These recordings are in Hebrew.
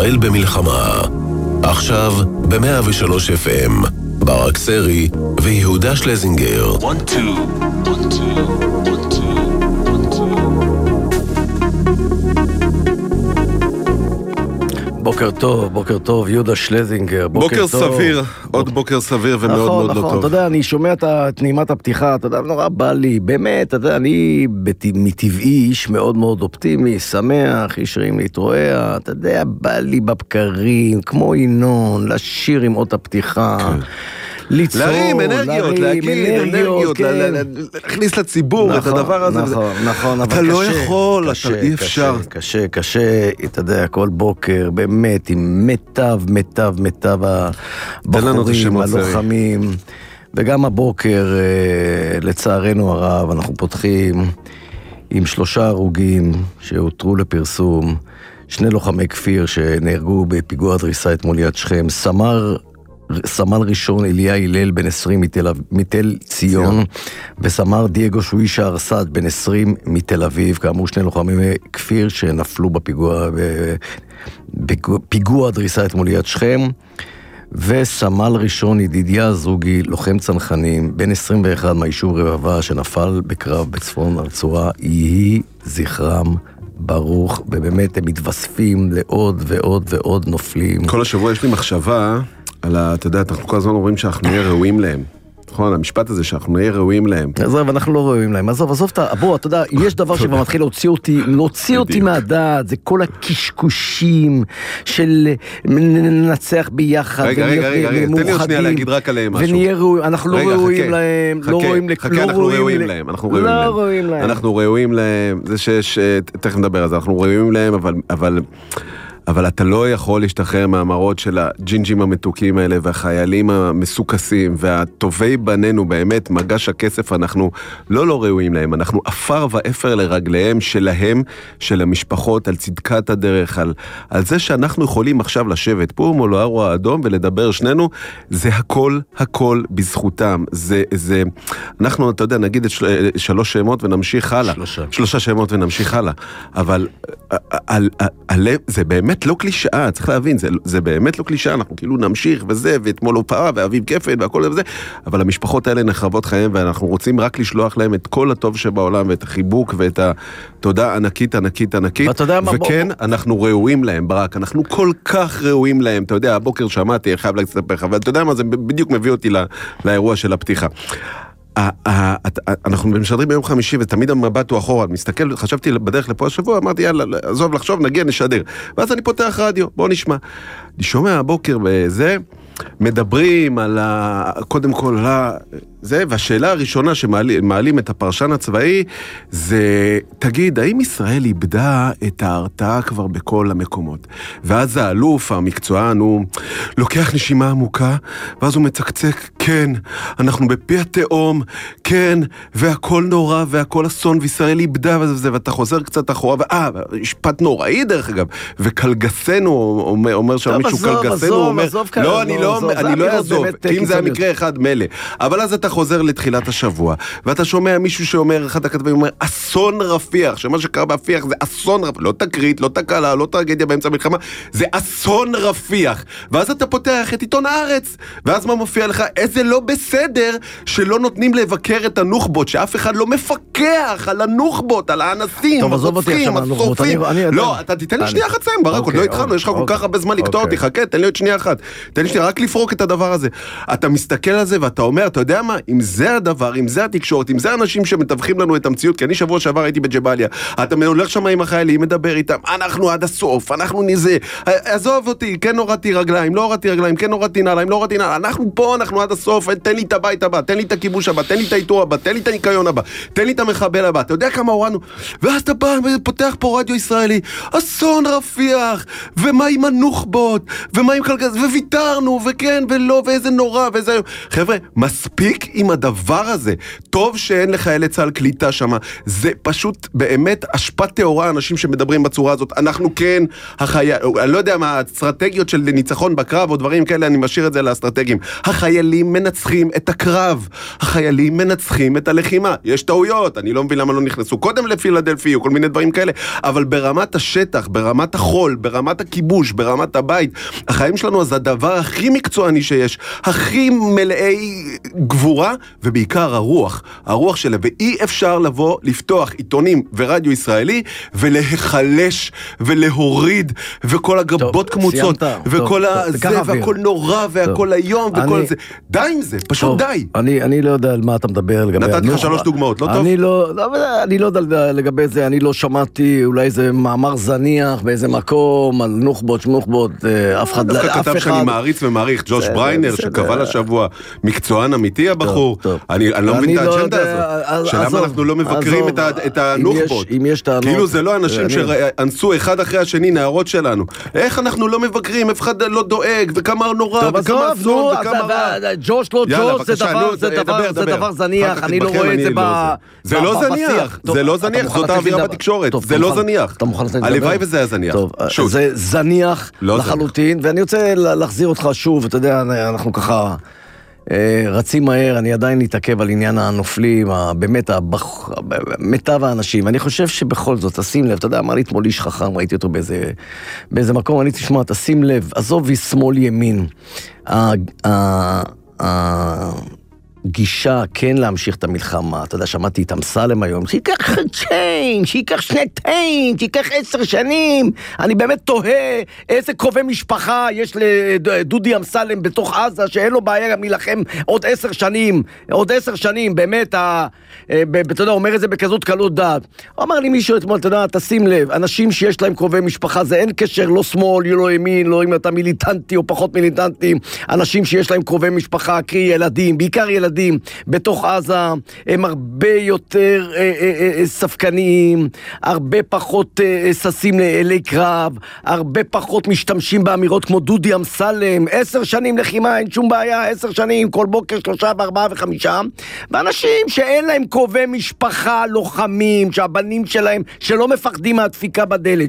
ישראל במלחמה. עכשיו ב-103 FM, ברק סרי ויהודה שלזינגר. 1, 2, 1, 2, 1, 2. בוקר טוב, יהודה שלזינגר. בוקר סביר, עוד בוקר סביר ומאוד מאוד לא טוב. אתה יודע, אני שומע את נעימת הפתיחה, אתה יודע, נורא בא לי, באמת, אתה יודע, אני מטבעי איש מאוד מאוד אופטימי, שמח, איש רעים להתרועע, אתה יודע, בא לי בבקרים, כמו ינון, לשיר עם אות הפתיחה. ליצור, להרים אנרגיות, להגיד אנרגיות, להכניס לציבור את הדבר הזה. נכון, אבל אתה לא יכול, אי אפשר. קשה, אתה יודע, כל בוקר, באמת, עם מיטב הבחורים, הלוחמים, וגם הבוקר, לצערנו הרב, אנחנו פותחים עם 3 הרוגים שהותרו לפרסום, 2 לוחמי כפיר שנהרגו בפיגוע דריסה אתמול ליד שכם, סמל ראשון אליה הלל בן 20 מתל ציון, וסמל דייגו שוישה ארסד בן 20 מתל אביב, כאמור 2 לוחמי כפיר שנפלו בפיגוע דריסה אתמול ליד שכם, וסמל ראשון ידידיה זוגי, לוחם צנחנים, בן 21 מהיישוב רבבה, שנפל בקרב בצפון הרצועה, יהי זכרם ברוך, ובאמת הם מתווספים לעוד ועוד ועוד נופלים. כל השבוע יש לי מחשבה על אתה יודע, אנחנו כל הזמן אומרים שאנחנו נהיה ראויים להם. נכון, המשפט הזה שאנחנו נהיה ראויים להם. עזוב, אנחנו לא ראויים להם. עזוב, בוא, אתה יודע, יש דבר שכבר מתחיל להוציא אותי מהדעת, זה כל הקשקושים של ננצח ביחד. רגע, תן לי עוד שנייה להגיד רק עליהם משהו. ונהיה ראויים, אנחנו לא ראויים להם, אנחנו ראויים להם, זה שיש, תכף נדבר על זה, אנחנו ראויים להם, אבל אתה לא יכול להשתחרר מהמראות של הג'ינג'ים המתוקים האלה, והחיילים המסוכסים, והטובי בנינו, באמת, מגש הכסף, אנחנו לא ראויים להם, אנחנו אפר ואפר לרגליהם שלהם, של המשפחות, על צדקת הדרך, על זה שאנחנו יכולים עכשיו לשבת פה מול האור האדום, ולדבר שנינו, זה הכל בזכותם, אנחנו, אתה יודע, נגיד את 3 שמות ונמשיך הלאה. 3 שמות ונמשיך הלאה, אבל זה באמת לא קלישאה, צריך להבין, זה באמת לא קלישאה, אנחנו כאילו נמשיך וזה, ואתמול הופעה, ואביב כפן, והכל וזה, אבל המשפחות האלה נחרבות חיים, ואנחנו רוצים רק לשלוח להם את כל הטוב שבעולם, ואת החיבוק, ואת התודה ענקית, וכן, אנחנו ראויים להם, ברק, אנחנו כל כך ראויים להם, אתה יודע, הבוקר שמעתי, חייב לספר לך, אבל אתה יודע מה, זה בדיוק מביא אותי לאירוע של הפתיחה. אנחנו משדרים ביום חמישי ותמיד המבט הוא אחורה, מסתכל, חשבתי בדרך לפה השבוע, אמרתי יאללה, עזוב לחשוב, נגיע נשדר, ואז אני פותח רדיו, בוא נשמע, אני שומע הבוקר בזה, מדברים על קודם כל זה, והשאלה הראשונה שמעלים את הפרשן הצבאי, זה, תגיד, האם ישראל איבדה את ההרתעה כבר בכל המקומות? ואז האלוף, המקצוען, הוא לוקח נשימה עמוקה, ואז הוא מצקצק, כן, אנחנו בפי התאום, כן, והכל נורא, והכל אסון, וישראל איבדה וזה, ואתה חוזר קצת אחורה, משפט נוראי דרך אגב, וקלגסנו, אומר שם מישהו, קלגסנו, אומר, לא, אני לא אעזוב, כי אם זה המקרה אחד מלא, אבל אז אתה חוזר לתחילת השבוע, ואתה שומע מישהו שאומר, אחד הכתבים אומר, אסון רפיח, שמה שקרה בהפיח זה אסון רפיח, לא תקרית, לא תקלה, לא טרגדיה באמצע המלחמה, זה אסון רפיח, ואז אתה פותח את עיתון הארץ, ואז מה מופיע לך? איזה לא בסדר שלא נותנים לבקר את הנוח'בות, שאף אחד לא מפקח על הנוח'בות, על האנסים, הרוצחים, השורפים. לא, אתה תיתן לי שנייה אחת סיים, ברק, עוד לא התחלנו, יש לך כל כך הרבה זמן לקטוע אותי, חכה, תן לי עוד שנייה אחת, תן לי שנייה, רק לפרוק את הדבר הזה. אתה מסתכל על זה ואתה אומר, אתה יודע מה, אם זה הדבר, אם זה התקשורת, אם זה אנשים שמתווכים לנו את המציאות, כי אני שבוע שעבר הייתי בג'באליה, אתה הולך שם עם החיילים, מדבר איתם, אנחנו עד הסוף, אנחנו נזה, עזוב אותי, כן הורדתי רגליים, לא הורדתי רגליים, כן הורדתי נעליים, לא הורדתי נעליים, אנחנו פה, אנחנו עד הסוף, תן לי את הבית הבא, תן לי את הכיבוש הבא, תן לי את האיתור הבא, תן לי את הניקיון הבא, תן לי את המחבל הבא, אתה יודע כמה הורדנו? ואז אתה בא ופותח פה רדיו ישראלי, אסון רפיח, ומה עם הנוח'בות, ומה עם קלגס, וויתרנו, וכן ולא, ואיזה נורא, ואיזה... חבר'ה, מספיק עם הדבר הזה. טוב שאין לחיילי צה"ל קליטה שם. זה פשוט באמת השפעת תאורה, אנשים שמדברים בצורה הזאת. אנחנו כן, אני לא יודע מה, האסטרטגיות של ניצחון בקרב או דברים כאלה, אני משאיר את זה לאסטרטגיים. החיילים מנצחים את הקרב. החיילים מנצחים את הלחימה. יש טעויות, אני לא מבין למה לא נכנסו קודם לפילדלפי או כל מיני דברים כאלה, אבל ברמת השטח, ברמת החול, ברמת הכיבוש, ברמת הבית, החיים שלנו זה הדבר הכי מקצועני שיש, הכי מלאי גבורה, ובעיקר הרוח שלה, ואי אפשר לבוא לפתוח עיתונים ורדיו ישראלי, ולהחלש ולהוריד, וכל הגבות קמוצות, וכל הזה, והכל נורא, והכל היום, וכל זה. די עם זה, פשוט די. אני לא יודע על מה אתה מדבר לגבי... נתתי לך 3 דוגמאות, לא טוב? אני לא יודע לגבי זה, אני לא שמעתי, אולי זה מאמר זניח באיזה מקום, על נוח'בות, אף אחד... דווקא כתב שאני מעריץ ומעריך, ג'וש בריינר, שקבע לשבוע מקצוען אמיתי הבחור. אני לא מבין את האג'נדה הזאת. שלמה אנחנו לא מבקרים את הנוח'בות? כאילו זה לא אנשים שאנסו אחד אחרי השני נערות שלנו. איך אנחנו לא מבקרים, אף אחד לא דואג, וכמה נורא, וכמה אסון, וכמה רע. ג'וש לא ג'וש, זה דבר זניח, אני לא רואה את זה זה לא זניח, זה לא זניח, זאת האווירה בתקשורת, זה לא זניח. הלוואי וזה היה זניח. זה זניח לחלוטין, ואני רוצה להחזיר אותך שוב, אתה יודע, אנחנו ככה רצים מהר, אני עדיין נתעכב על עניין הנופלים, באמת מיטב האנשים. אני חושב שבכל זאת, תשים לב, אתה יודע, אמר לי אתמול איש חכם, ראיתי אותו באיזה מקום, אני תשמע, תשים לב, עזוב שמאל ימין, גישה כן להמשיך את המלחמה, אתה יודע, שמעתי את אמסלם היום, שיקח צ'יין, שיקח 2 טעים, שיקח 10 שנים, אני באמת תוהה איזה קרובי משפחה יש לדודי אמסלם בתוך עזה, שאין לו בעיה מלחם עוד 10 שנים, באמת, אתה יודע, אומר את זה בכזאת קלות דעת. הוא אמר לי מישהו אתמול, אתה יודע, תשים לב, אנשים שיש להם קרובי משפחה, זה אין קשר, לא שמאל, לא ימין, לא אם אתה מיליטנטי או פחות מיליטנטי, אנשים שיש להם קרובי משפחה, קרי ילדים, בעיקר ילדים, בתוך עזה הם הרבה יותר ספקניים, הרבה פחות ססים לאלי קרב, הרבה פחות משתמשים באמירות כמו דודי אמסלם, 10 שנים לחימה, אין שום בעיה, 10 שנים, כל בוקר 3 ו4 ו5, ואנשים שאין להם קרובי משפחה לוחמים, שהבנים שלהם, שלא מפחדים מהדפיקה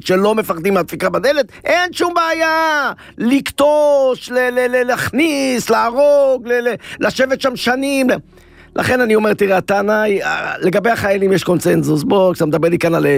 בדלת, אין שום בעיה, לקטוש, להכניס, להרוג, לשבת שם שנים. לכן אני אומר, תראה, הטענה היא, לגבי החיילים יש קונצנזוס, בוא, כשאתה מדבר לי כאן על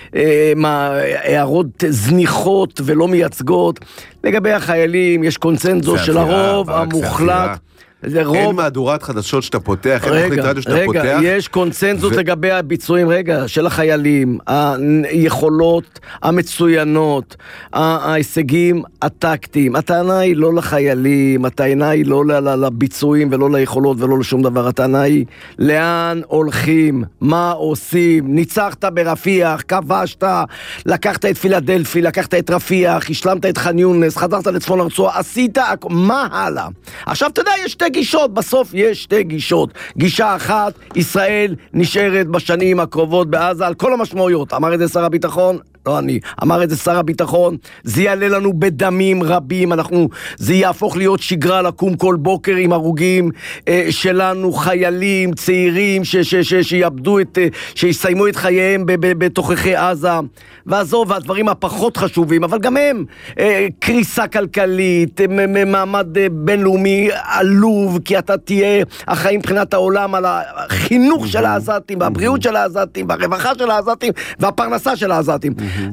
הערות זניחות ולא מייצגות, לגבי החיילים יש קונצנזוס של הרוב המוחלט, אין מהדורת חדשות שאתה פותח, אין תוכנית רדיו שאתה פותח. רגע, יש קונצנזוס לגבי הביצועים, של החיילים, היכולות המצוינות, ההישגים הטקטיים. הטענה היא לא לחיילים, הטענה היא לא לביצועים ולא ליכולות ולא לשום דבר. הטענה היא לאן הולכים, מה עושים, ניצחת ברפיח, כבשת, לקחת את פילדלפי, לקחת את רפיח, השלמת את ח'אן יונס, חזרת לצפון הרצועה, עשית, מה הלאה? עכשיו אתה יודע, יש 2 גישות, בסוף יש 2 גישות. גישה אחת, ישראל נשארת בשנים הקרובות בעזה על כל המשמעויות. אמר את זה שר הביטחון, לא אני, אמר את זה שר הביטחון, זה יעלה לנו בדמים רבים, זה יהפוך להיות שגרה לקום כל בוקר עם הרוגים שלנו, חיילים, צעירים שיאבדו שיסיימו את חייהם בתוככי עזה, ועזוב, והדברים הפחות חשובים, אבל גם הם, קריסה כלכלית, מעמד בינלאומי עלוב, כי אתה תהיה אחראי מבחינת העולם על החינוך של העזתים, והבריאות של העזתים, והרווחה של העזתים, והפרנסה של העזתים.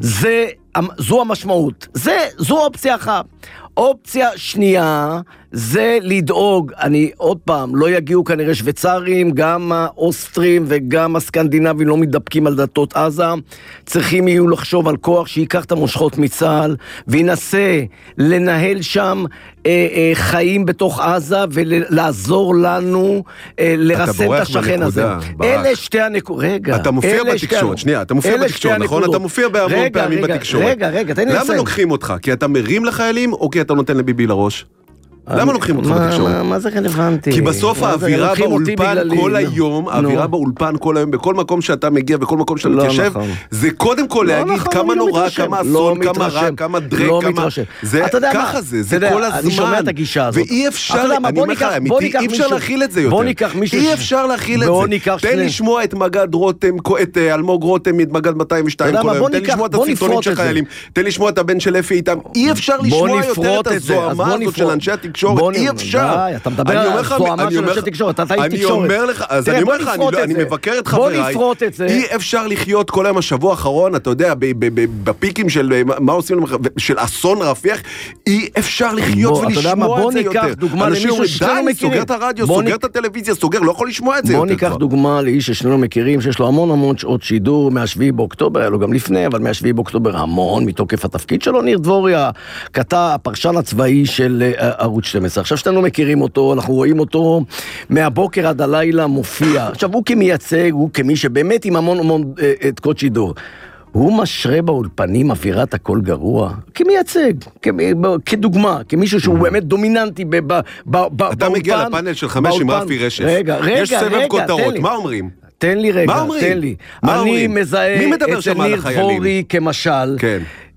זו המשמעות. זו אופציה אחת. אופציה שנייה זה לדאוג, עוד פעם, לא יגיעו כנראה שוויצרים, גם האוסטרים וגם הסקנדינבים לא מתדפקים על דלתות עזה, צריכים יהיו לחשוב על כוח שיקח את המושכות מצה"ל, וינסה לנהל שם חיים בתוך עזה, ולעזור לנו לרסן את השכן הזה. אלה 2 הנקודות. רגע. אתה מופיע בתקשורת, שנייה, אתה מופיע בתקשורת, נכון? אתה מופיע בהמון פעמים בתקשורת. רגע, תן לי לסיים. למה לוקחים אותך? כי אתה מרים לחיילים, או כי אתה נותן לביבי לראש? למה לוקחים אותך בתקשורת? מה זה רלוונטי? כי בסוף האווירה באולפן כל היום, האווירה באולפן כל היום, בכל מקום שאתה מגיע, בכל מקום שאתה מתיישב, זה קודם כל להגיד כמה נורא, כמה אסון, כמה רע, כמה דרק, כמה... זה ככה זה כל הזמן. אני שומע את הגישה הזאת. ואי אפשר, אני אומר לך, אי אפשר להכיל את זה יותר. אי אפשר להכיל את זה. תן לשמוע את מגד רותם, את אלמוג רותם, את מגד 202 כל היום. תן לשמוע את הסרטונים של חיילים. תן לשמוע את הבן של אפי איתם. אי אפשר לשמוע יותר את הזוהמה הזאת של אנשי התקשורת. אי אפשר. אתה מדבר על זוהמה של אנשי תקשורת. אתה היית תקשורת. אני אומר לך, אז אני אומר לך, אני מבקר את חבריי. אי אפשר לחיות כל היום השבוע האחרון, אתה יודע, בפיקים של מה עושים של אסון רפיח, אי אפשר לחיות ולשמוע את זה יותר. אנשים אומרים, די, סוגר את הרדיו, סוגר את הטלוויזיה, סוגר, לא יכול לשמוע את זה יותר. בוא ניקח דוגמה לאיש ששנינו מכירים, שיש לו המון שעות שידור מה-7 באוקטובר, היה לו גם לפני, אבל מה-7 באוקטובר המון, מתוקף התפקיד שלו, ניר דבוריה, הפרשן הצבאי של ערוץ 12. עכשיו שנינו מכירים אותו, אנחנו רואים אותו מהבוקר עד הלילה מופיע. עכשיו הוא כמייצג, הוא כמי שבאמת עם המון תקות שידור. הוא משרה באולפנים אווירת הכל גרוע, כמייצג, כדוגמה, כמישהו שהוא באמת דומיננטי באולפן. אתה מגיע לפאנל של 5 עם רפי רשף. רגע, יש סבב כותרות, מה אומרים? תן לי רגע, תן לי. אני מזהה את ניר דבורי כמשל. כן.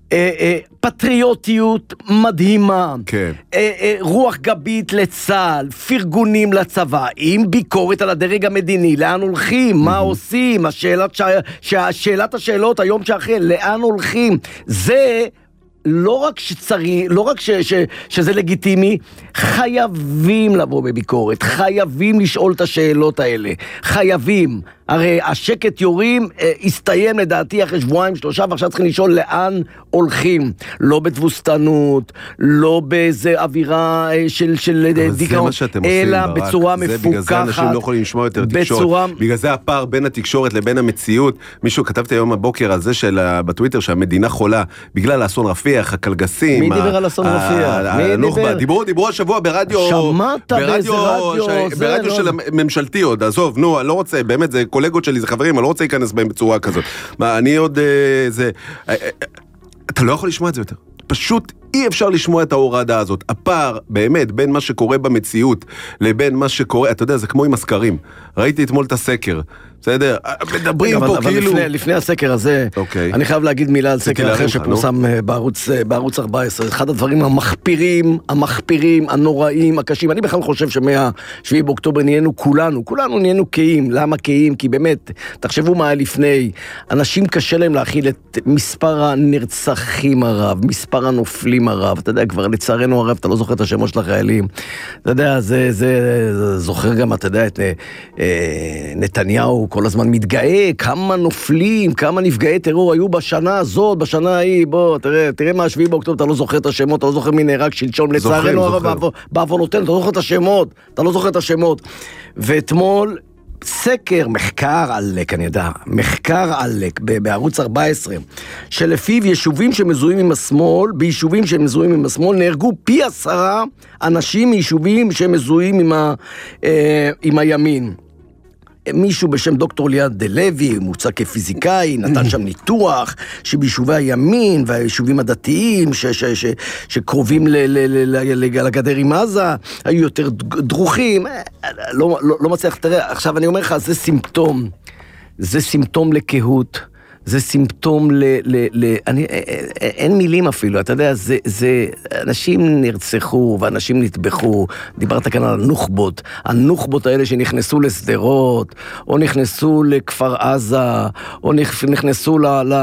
פטריוטיות מדהימה, כן. רוח גבית לצה"ל, פרגונים לצבא, עם ביקורת על הדרג המדיני, לאן הולכים, מה עושים, שאלת השאלות היום שאחרי, לאן הולכים, זה לא רק שצריך, לא רק שזה לגיטימי, חייבים לבוא בביקורת, חייבים לשאול את השאלות האלה, חייבים. הרי השקט יורים הסתיים לדעתי אחרי 2-3 ועכשיו צריכים לשאול לאן הולכים, לא בתבוסתנות, לא באיזה אווירה של דיכאון, אלא בצורה מפוקחת. בגלל זה אנשים לא יכולים לשמוע יותר תקשורת, בגלל זה הפער בין התקשורת לבין המציאות. מישהו כתבתי היום הבוקר על זה בטוויטר שהמדינה חולה בגלל האסון רפיח, הקלגסים. מי דיבר על אסון רפיח? דיברו השבוע ברדיו, שמעת באיזה ברדיו של הממשלתי עוד, עזוב, נו, אני לא רוצה, באמת זה קולגות שלי, זה חברים, אני לא רוצה להיכנס בהם בצורה כזאת. אני עוד, אתה לא יכול לשמוע את זה יותר. פשוט אי אפשר לשמוע את ההורדה הזאת. הפער באמת בין מה שקורה במציאות לבין מה שקורה, אתה יודע, זה כמו עם הסקרים. ראיתי אתמול את הסקר. בסדר? מדברים פה כאילו... אבל לפני הסקר הזה, אני חייב להגיד מילה על סקר אחר שפורסם בערוץ 14. אחד הדברים המחפירים, הנוראים, הקשים. אני בכלל חושב שמה-7 באוקטובר נהיינו כולנו נהיינו קיים. למה קיים? כי באמת, תחשבו מה היה לפני. אנשים קשה להם להכיל את מספר הנרצחים הרב, מספר הנופלים הרב. אתה יודע, כבר לצערנו הרב, אתה לא זוכר את השמות של החיילים. אתה יודע, זה זוכר גם, אתה יודע, את נתניהו כל הזמן מתגאה, כמה נופלים, כמה נפגעי טרור היו בשנה הזאת, בשנה ההיא, בוא, תראה מה 7 באוקטובר, אתה לא זוכר את השמות, אתה לא זוכר מי נהרג שלשום, לצערנו הרב, בעוונותינו, אתה לא זוכר את השמות, ואתמול, סקר, מחקר עלק בערוץ 14, שלפיו יישובים שמזוהים עם השמאל, ביישובים שמזוהים עם השמאל, נהרגו פי 10 אנשים מיישובים שמזוהים עם הימין. מישהו בשם דוקטור ליעד לוי, מוצא כפיזיקאי, נתן שם ניתוח שביישובי הימין והיישובים הדתיים שקרובים לגדר עם עזה, היו יותר דרוכים. לא מצליח, תראה, עכשיו אני אומר לך, זה סימפטום לקהות, זה סימפטום אין מילים אפילו, אתה יודע, אנשים נרצחו ואנשים נטבחו, דיברת כאן על הנוחבות האלה שנכנסו לסדרות, או נכנסו לכפר עזה, או נכנסו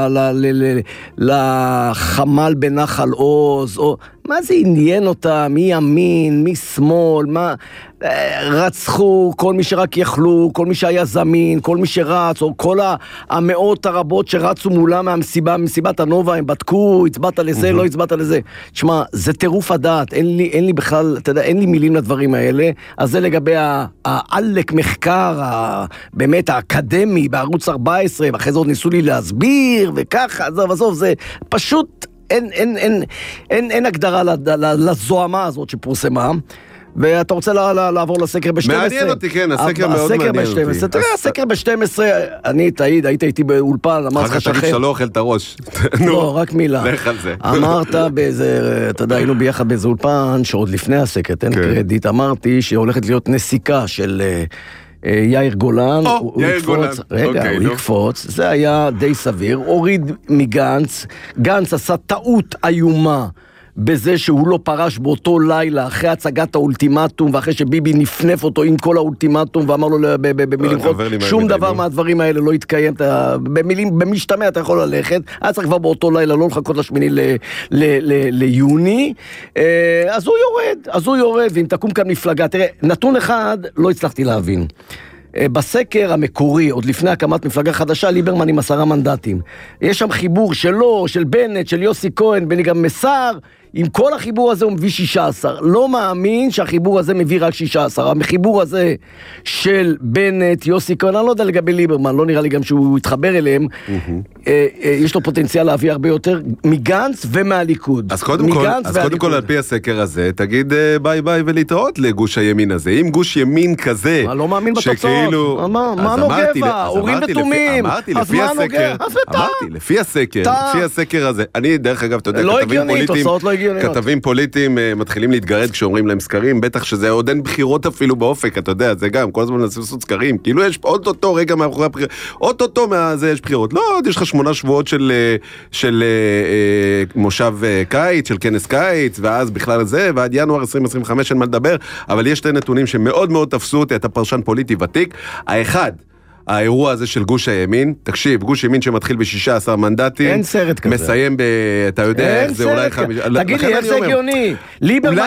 לחמל בנחל עוז, או מה זה עניין אותה, מי ימין, מי שמאל, מה... רצחו כל מי שרק יכלו, כל מי שהיה זמין, כל מי שרץ, או כל המאות הרבות שרצו מולם ממסיבת הנובה, הם בדקו, הצבעת לזה, לא הצבעת לזה. תשמע, זה טירוף הדעת, אין לי בכלל, אתה יודע, אין לי מילים לדברים האלה, אז זה לגבי העלק מחקר, באמת האקדמי בערוץ 14, ואחרי זה עוד ניסו לי להסביר, וככה, עזוב, זה פשוט... אין הגדרה לזוהמה הזאת שפורסמה, ואתה רוצה לעבור לסקר ב-12. מעניין אותי, כן, הסקר מאוד מעניין אותי. תראה, הסקר ב-12, אני היית איתי באולפן, אמרת לך שחם. שאתה לא אוכל את הראש. לא, רק מילה. לך על זה. אמרת באיזה, אתה יודע, היינו ביחד באיזה אולפן, שעוד לפני הסקר, תן קרדיט, אמרתי שהולכת להיות נסיקה של יאיר גולן. יאיר גולן. רגע, הוא יקפוץ, זה היה די סביר, הוריד מגנץ, גנץ עשה טעות איומה, בזה שהוא לא פרש באותו לילה אחרי הצגת האולטימטום ואחרי שביבי נפנף אותו עם כל האולטימטום ואמר לו במילים חוד, שום דבר מהדברים האלה לא התקיים, במילים, במשתמע אתה יכול ללכת, אז צריך כבר באותו לילה לא לחכות לשמיני ליוני, אז הוא יורד, ואם תקום כאן מפלגה, תראה, נתון אחד לא הצלחתי להבין, בסקר המקורי, עוד לפני הקמת מפלגה חדשה, ליברמן עם 10 מנדטים. יש שם חיבור שלו, של בנט, של יוסי כהן, בני גם מסר, עם כל החיבור הזה הוא מביא 16. לא מאמין שהחיבור הזה מביא רק 16. החיבור הזה של בנט, יוסי כהן, אני לא יודע לגבי ליברמן, לא נראה לי גם שהוא יתחבר אליהם, יש לו פוטנציאל להביא הרבה יותר מגנץ ומהליכוד. אז קודם כל על פי הסקר הזה, תגיד ביי ביי ולהתראות לגוש הימין הזה. אם גוש ימין כזה, לא מאמין בתוצאות. מה נוגע? הורים ותומים. אמרתי, לפי הסקר הזה, אני דרך אגב, אתה יודע, כתבים פוליטיים מתחילים להתגרד כשאומרים להם סקרים, בטח שזה עוד אין בחירות אפילו באופק, אתה יודע, זה גם, כל הזמן לעשות סקרים, כאילו יש אוטוטו רגע מאחורי הבחירות, אוטוטו מהזה יש בחירות, לא, עוד יש לך 8 שבועות של מושב קיץ, של כנס קיץ, ואז בכלל זה, ועד ינואר 2025 אין מה לדבר, אבל יש 2 נתונים שמאוד מאוד תפסו אותי, אתה פרשן פוליטי ותיק, האחד, האירוע הזה של גוש הימין, תקשיב, גוש ימין שמתחיל ב16 מנדטים, אין סרט כזה. מסיים אתה יודע איך זה אולי 5... תגיד לי, איך זה הגיוני? ליברמן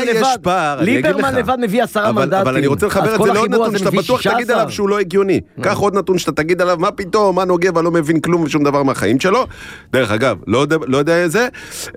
לבד מביא 10 מנדטים. אבל אני רוצה לחבר את זה לעוד נתון שאתה בטוח תגיד עליו שהוא לא הגיוני. קח עוד נתון שאתה תגיד עליו, מה פתאום, מה נוגע ולא מבין כלום ושום דבר מהחיים שלו. דרך אגב, לא יודע איזה.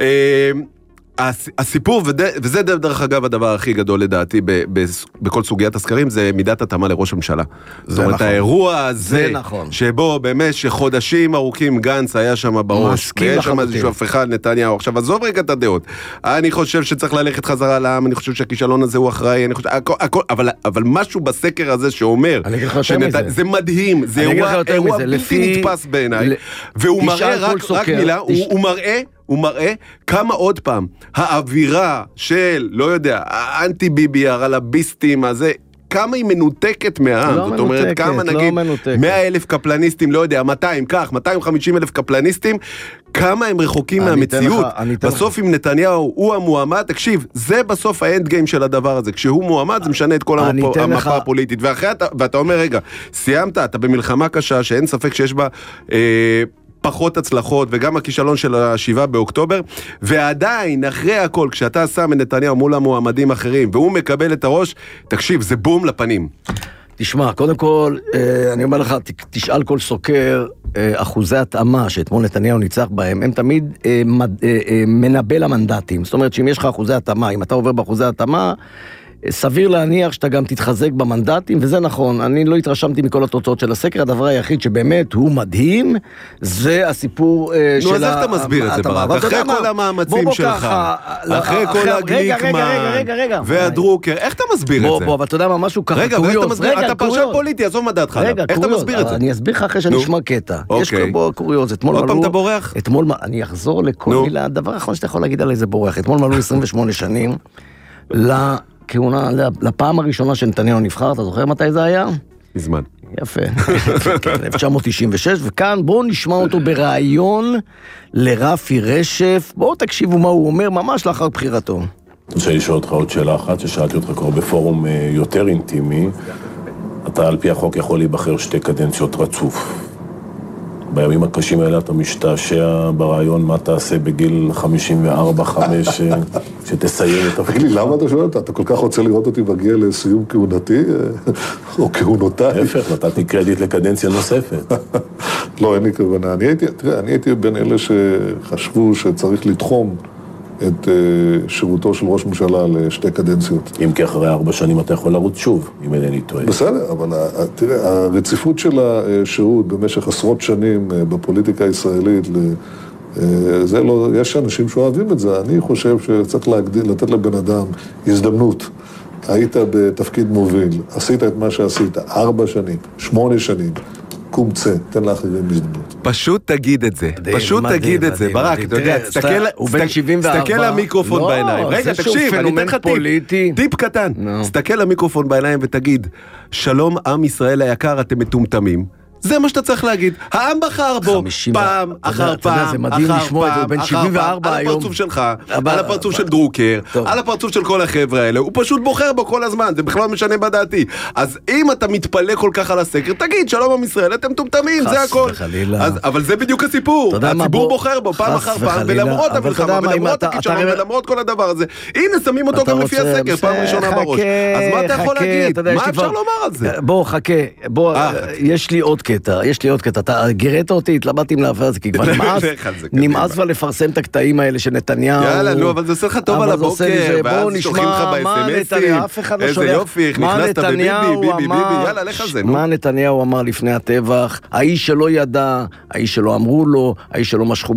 הסיפור, וזה דרך אגב הדבר הכי גדול לדעתי בכל סוגיית הסקרים, זה מידת התאמה לראש הממשלה. זאת אומרת, האירוע הזה, שבו במשך חודשים ארוכים גנץ היה שם בראש, ויש שם איזשהו הפכה נתניהו. עכשיו, עזוב רגע את הדעות. אני חושב שצריך ללכת חזרה לעם, אני חושב שהכישלון הזה הוא אחראי, אבל משהו בסקר הזה שאומר, זה מדהים, זה אירוע בלתי נתפס בעיניי, והוא מראה, רק מילה, הוא מראה כמה עוד פעם, האווירה של, לא יודע, האנטי ביבי, הרלביסטים, הזה, כמה היא מנותקת מהעם, זאת אומרת, כמה נגיד, 100,000 קפלניסטים, לא יודע, 200, כך, 250,000 קפלניסטים, כמה הם רחוקים מהמציאות, בסוף אם נתניהו הוא המועמד, תקשיב, זה בסוף האנד גיים של הדבר הזה, כשהוא מועמד זה משנה את כל המפה הפוליטית, ואתה אומר, רגע, סיימת, אתה במלחמה קשה, שאין ספק שיש בה פחות הצלחות, וגם הכישלון של 7 באוקטובר, ועדיין, אחרי הכל, כשאתה שם את נתניהו מול המועמדים אחרים, והוא מקבל את הראש, תקשיב, זה בום לפנים. תשמע, קודם כל, אני אומר לך, תשאל כל סוקר, אחוזי התאמה שאתמול נתניהו ניצח בהם, הם תמיד מנבא למנדטים. זאת אומרת, שאם יש לך אחוזי התאמה, אם אתה עובר באחוזי התאמה, סביר להניח שאתה גם תתחזק במנדטים, וזה נכון, אני לא התרשמתי מכל התוצאות של הסקר, הדבר היחיד שבאמת הוא מדהים, זה הסיפור של... נו, אז איך אתה מסביר את זה, ברק? אחרי כל המאמצים שלך, אחרי כל הגליקמן, והדרוקר, איך אתה מסביר את זה? אבל אתה יודע מה, משהו ככה, קוריוז. אתה פרשן פוליטי, עזוב מה דעתך עליו. איך אתה מסביר את זה? אני אסביר לך אחרי שאני אשמע קטע. יש פה קוריוז. עוד פעם אתה בורח? אני אחזור לכל מילה, הדבר האחרון שאתה יכול להגיד עליי זה בורח. אתמול מלאו 28 שנים כהונה, לפעם הראשונה שנתניהו נבחר, אתה זוכר מתי זה היה? מזמן. יפה. 1996, וכאן בואו נשמע אותו בראיון לרפי רשף, בואו תקשיבו מה הוא אומר ממש לאחר בחירתו. אני רוצה לשאול אותך עוד שאלה אחת, ששאלתי אותך כבר בפורום יותר אינטימי, אתה על פי החוק יכול להיבחר 2 קדנציות רצוף. בימים הקשים האלה אתה משתעשע ברעיון מה תעשה בגיל 54-5 שתסיים את תגיד לי, למה אתה שואל אותה? אתה כל כך רוצה לראות אותי מגיע לסיום כהונתי או כהונותיי? להפך, נתתי קרדיט לקדנציה נוספת. לא, אין לי כוונה. אני הייתי בין אלה שחשבו שצריך לתחום את שירותו של ראש ממשלה ל2 קדנציות. אם כי אחרי 4 שנים אתה יכול לרוץ שוב, אם אינני טועה. בסדר, אבל תראה, הרציפות של השירות במשך עשרות שנים בפוליטיקה הישראלית, זה לא, יש אנשים שאוהבים את זה. אני חושב שצריך לתת לבן אדם הזדמנות היית בתפקיד מוביל, עשית את מה שעשית, 4 שנים, 8 שנים, קומצה, תן לאחרים הזדמנות. פשוט תגיד את זה, פשוט תגיד את זה, ברק, אתה יודע, תסתכל למיקרופון בעיניים. רגע, תקשיב, אני אתן לך טיפ קטן. תסתכל למיקרופון בעיניים ותגיד, שלום עם ישראל היקר, אתם מטומטמים. זה מה שאתה צריך להגיד. העם בחר בו פעם אחר פעם, על הפרצוף שלך, על הפרצוף של דרוקר, על הפרצוף של כל החבר'ה האלה, הוא פשוט בוחר בו כל הזמן, זה בכלל משנה בדעתי. אז אם אתה מתפלא כל כך על הסקר, תגיד, שלום עם ישראל, אתם טומטמים, זה הכל. אבל זה בדיוק הסיפור, הציבור בוחר בו פעם אחר פעם, ולמרות המלחמה, ולמרות הכישלון, ולמרות כל הדבר הזה, הנה שמים אותו גם לפי הסקר, פעם ראשונה בראש. אז מה אתה יכול להגיד? מה אפשר לומר על זה? בוא, חכה, יש לי עוד קטע, אתה גרית אותי, התלבטתי עם להפר הזה, כי כבר נמאס כבר לפרסם את הקטעים האלה של נתניהו. יאללה, נו, אבל זה עושה לך טוב על הבוקר, ואז שולחים לך ב-SMSים, איזה יופי, נכנסת בביבי, יאללה, לך על זה, נו. מה נתניהו אמר לפני הטבח? האיש שלא ידע, האיש שלא אמרו לו, האיש שלא משכו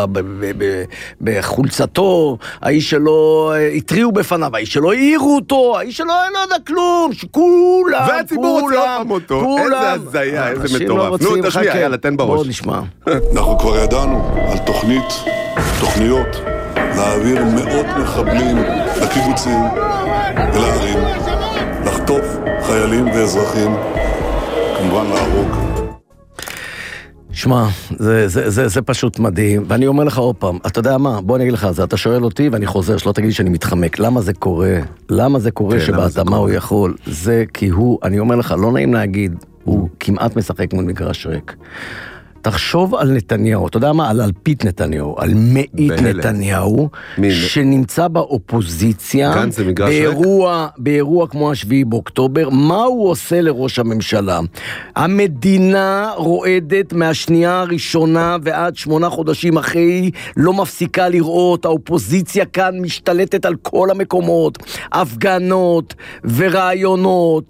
בחולצתו, האיש שלא התריעו בפניו, האיש שלא העירו אותו, האיש שלא אין לו יודע כלום, שכולם, והציבור רוצה פעם אותו, איזה הזיה, איזה מטורף. נו, תשמיע, יאללה, תן בראש. בוא נשמע. אנחנו כבר ידענו על תוכניות, להעביר מאות מחבלים לקיבוצים ולערים, לחטוף חיילים ואזרחים, כמובן להרוג. שמע, זה פשוט מדהים, ואני אומר לך עוד פעם, אתה יודע מה, בוא אני אגיד לך על זה, אתה שואל אותי ואני חוזר, שלא תגיד שאני מתחמק, למה זה קורה? למה זה קורה שבהתאמה הוא יכול? זה כי הוא, אני אומר לך, לא נעים להגיד, הוא כמעט משחק מול מגרש ריק. תחשוב על נתניהו, אתה יודע מה? על אלפית נתניהו, על מאית נתניהו, שנמצא באופוזיציה, באירוע כמו השביעי באוקטובר, מה הוא עושה לראש הממשלה? המדינה רועדת מהשנייה הראשונה ועד 8 חודשים אחרי, לא מפסיקה לראות, האופוזיציה כאן משתלטת על כל המקומות, הפגנות ורעיונות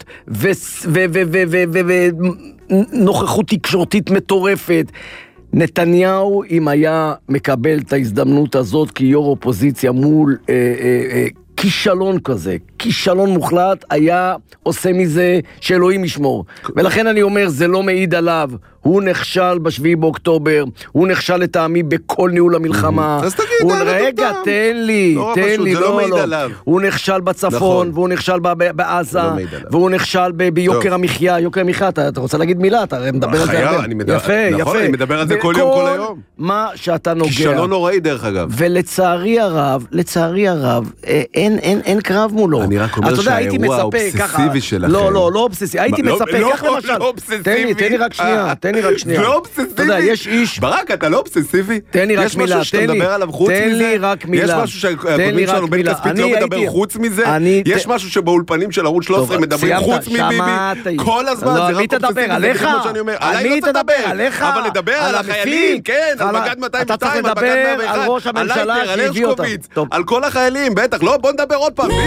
נוכחות תקשורתית מטורפת. נתניהו, אם היה מקבל את ההזדמנות הזאת כיו"ר אופוזיציה מול כישלון כזה, כישלון מוחלט, היה עושה מזה שאלוהים ישמור. ולכן אני אומר, זה לא מעיד עליו. הוא נכשל בשביעי באוקטובר, הוא נכשל לטעמי בכל ניהול המלחמה. אז תגיד, רגע, תן לי, לא. הוא נכשל בצפון, והוא נכשל בעזה, והוא נכשל ביוקר המחיה. יוקר המחיה, אתה רוצה להגיד מילה, אתה מדבר על זה הרבה. יפה, אני מדבר על זה כל יום, כל היום. מה שאתה נוגע. כישלון נוראי דרך אגב. ולצערי הרב, אין קרב מולו. אני רק אומר שהאירוע האובססיבי שלכם. לא אובססיבי, הייתי מצפה, כך למשל. תן לי רק שנייה. לא אובססיבי. אתה יודע, יש איש... ברק, אתה לא אובססיבי? תן לי רק מילה, יש משהו שאתה מדבר עליו חוץ מזה? תן לי רק מילה. יש משהו שהקודמים שלנו בן כספית לא מדבר חוץ מזה? יש משהו שבאולפנים של ערוץ 13 מדברים חוץ מביבי? כל הזמן זה רק אובססיבי. על מי תדבר? עליך? אבל נדבר על החיילים, כן, על מג"ד 202, על מג"ד 101, על לייטר, על הרשקוביץ, על כל החיילים, בטח. לא, בוא נדבר עוד פעם.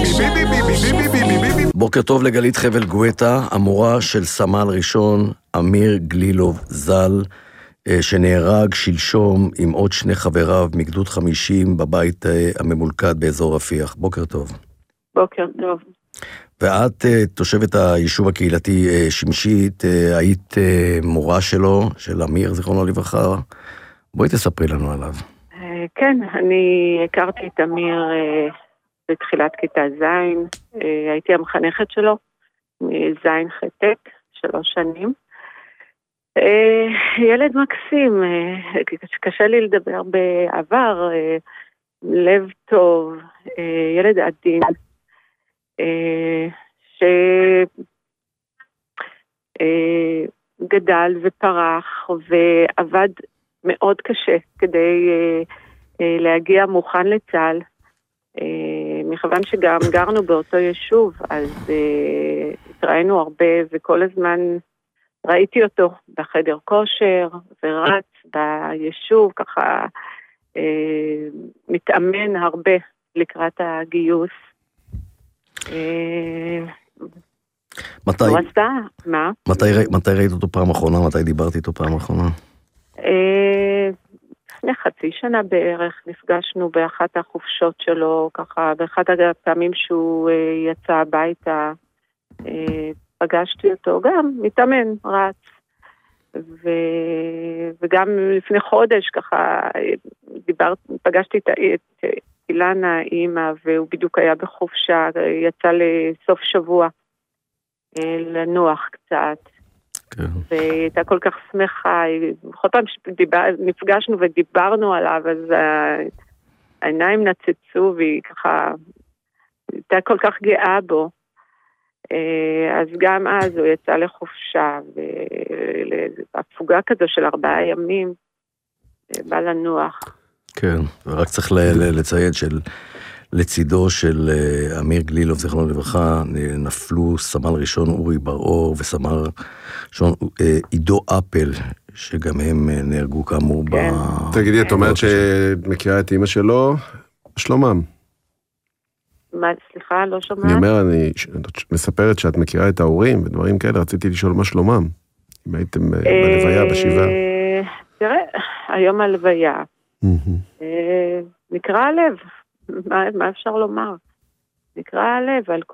ביבי. בוקר טוב לגלית חבל גואטה, המורה של סמל ראשון אמיר גלילוב ז"ל, שנהרג שלשום עם עוד 2 חבריו מגדוד 50 בבית הממולכד באזור רפיח. בוקר טוב. בוקר טוב. ואת תושבת היישוב הקהילתי שמשית, היית מורה שלו, של אמיר, זיכרונו לברכה. בואי תספרי לנו עליו. כן, אני הכרתי את אמיר בתחילת כיתה ז', הייתי המחנכת שלו, מז' ח' 3 שנים. ילד מקסים, קשה לי לדבר בעבר, לב טוב, ילד עדין, שגדל ופרח ועבד מאוד קשה כדי להגיע מוכן לצה"ל, מכיוון שגם גרנו באותו יישוב, אז התראינו הרבה וכל הזמן ראיתי אותו בחדר כושר ורץ ביישוב, ככה מתאמן הרבה לקראת הגיוס. מתי ראית אותו פעם אחרונה? מתי דיברתי איתו פעם אחרונה? לפני חצי שנה בערך, נפגשנו באחת החופשות שלו, ככה, באחת הפעמים שהוא יצא הביתה, פגשתי אותו גם, מתאמן, רץ. וגם לפני חודש ככה פגשתי את אילנה, האמא, והוא בדיוק היה בחופשה, יצא לסוף שבוע לנוח קצת. כן. והייתה כל כך שמחה, בכל פעם שנפגשנו ודיברנו עליו, אז העיניים נצצו והיא ככה, הייתה כל כך גאה בו. אז גם אז הוא יצא לחופשה, והפוגה כזו של 4 ימים, בא לנוח. כן, ורק צריך לציין לצידו של אמיר גלילוב, זכרונו לברכה, נפלו סמל ראשון אורי בר-אור וסמל ראשון עידו אפל, שגם הם נהרגו כאמור כן. תגידי, את אומרת שמכירה את אמא שלו, שלומם. מה, סליחה, לא שומעת? אני אומר, אני מספרת שאת מכירה את ההורים ודברים כאלה, רציתי לשאול מה שלומם, אם הייתם בלוויה, בשבעה. תראה, היום הלוויה, נקרא הלב, מה אפשר לומר? נקרא הלב, על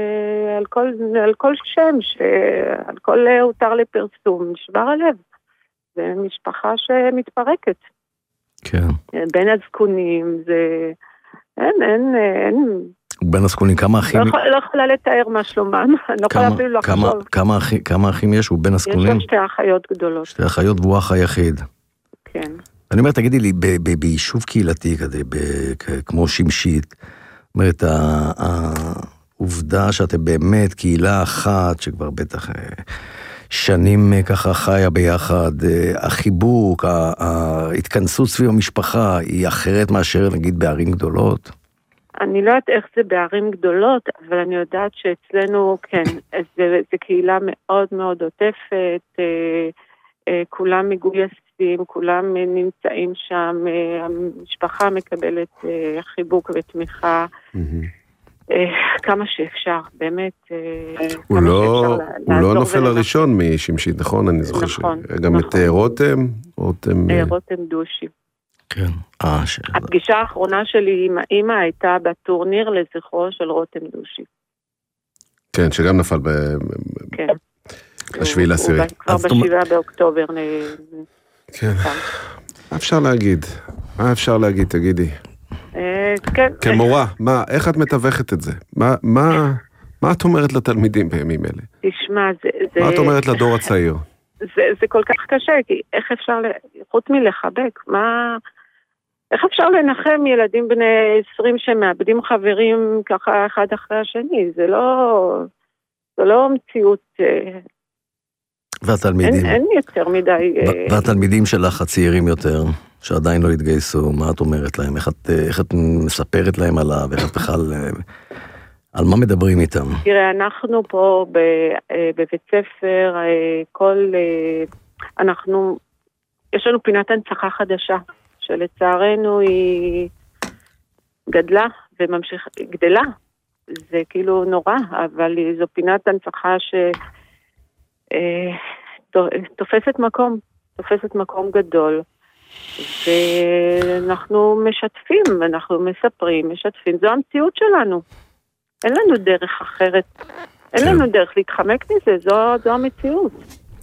כל שם, על כל הותר לפרסום, נשבר הלב. זה משפחה שמתפרקת. כן. בין הזקונים, זה... אין... בין הזקונים, כמה אחים... לא יכולה לתאר מה שלומם, אני לא יכולה אפילו לחשוב. כמה אחים יש? הוא בין הזקונים? יש לו 2 אחיות גדולות. 2 אחיות והוא אח היחיד. כן. אני אומר, תגידי לי, ביישוב קהילתי כזה, כמו שמשית, זאת אומרת, העובדה שאתם באמת קהילה אחת, שכבר בטח שנים ככה חיה ביחד, החיבוק, ההתכנסות סביב המשפחה, היא אחרת מאשר נגיד בערים גדולות? אני לא יודעת איך זה בערים גדולות, אבל אני יודעת שאצלנו, כן, זה קהילה מאוד מאוד עוטפת, כולם מגויסים, כולם נמצאים שם, המשפחה מקבלת חיבוק ותמיכה, כמה שאפשר, באמת. הוא לא הנופל הראשון משמשית, נכון? אני זוכר שגם את רותם דושי. כן. הפגישה האחרונה שלי עם האמא הייתה בטורניר לזכרו של רותם דושי. כן, שגם נפל כן. בשביעי לעשירי. כבר ב7 באוקטובר. כן. מה אפשר להגיד, תגידי? כן. כמורה, איך את מתווכת את זה? מה את אומרת לתלמידים בימים אלה? תשמע, מה את אומרת לדור הצעיר? זה כל כך קשה, כי איך אפשר, חוץ מלחבק, איך אפשר לנחם ילדים בני 20 שמאבדים חברים ככה אחד אחרי השני? זה לא מציאות... והתלמידים? אין יותר מדי... והתלמידים שלך הצעירים יותר, שעדיין לא התגייסו, מה את אומרת להם? איך את מספרת להם עליו? איך את בכלל... על מה מדברים איתם? תראה, אנחנו פה בבית ספר, יש לנו פינת הנצחה חדשה, שלצערנו היא גדלה, זה כאילו נורא, אבל זו פינת הנצחה תופסת מקום גדול, ואנחנו משתפים, אנחנו מספרים, זו המציאות שלנו. אין לנו דרך אחרת, אין לנו דרך להתחמק מזה, זו המציאות.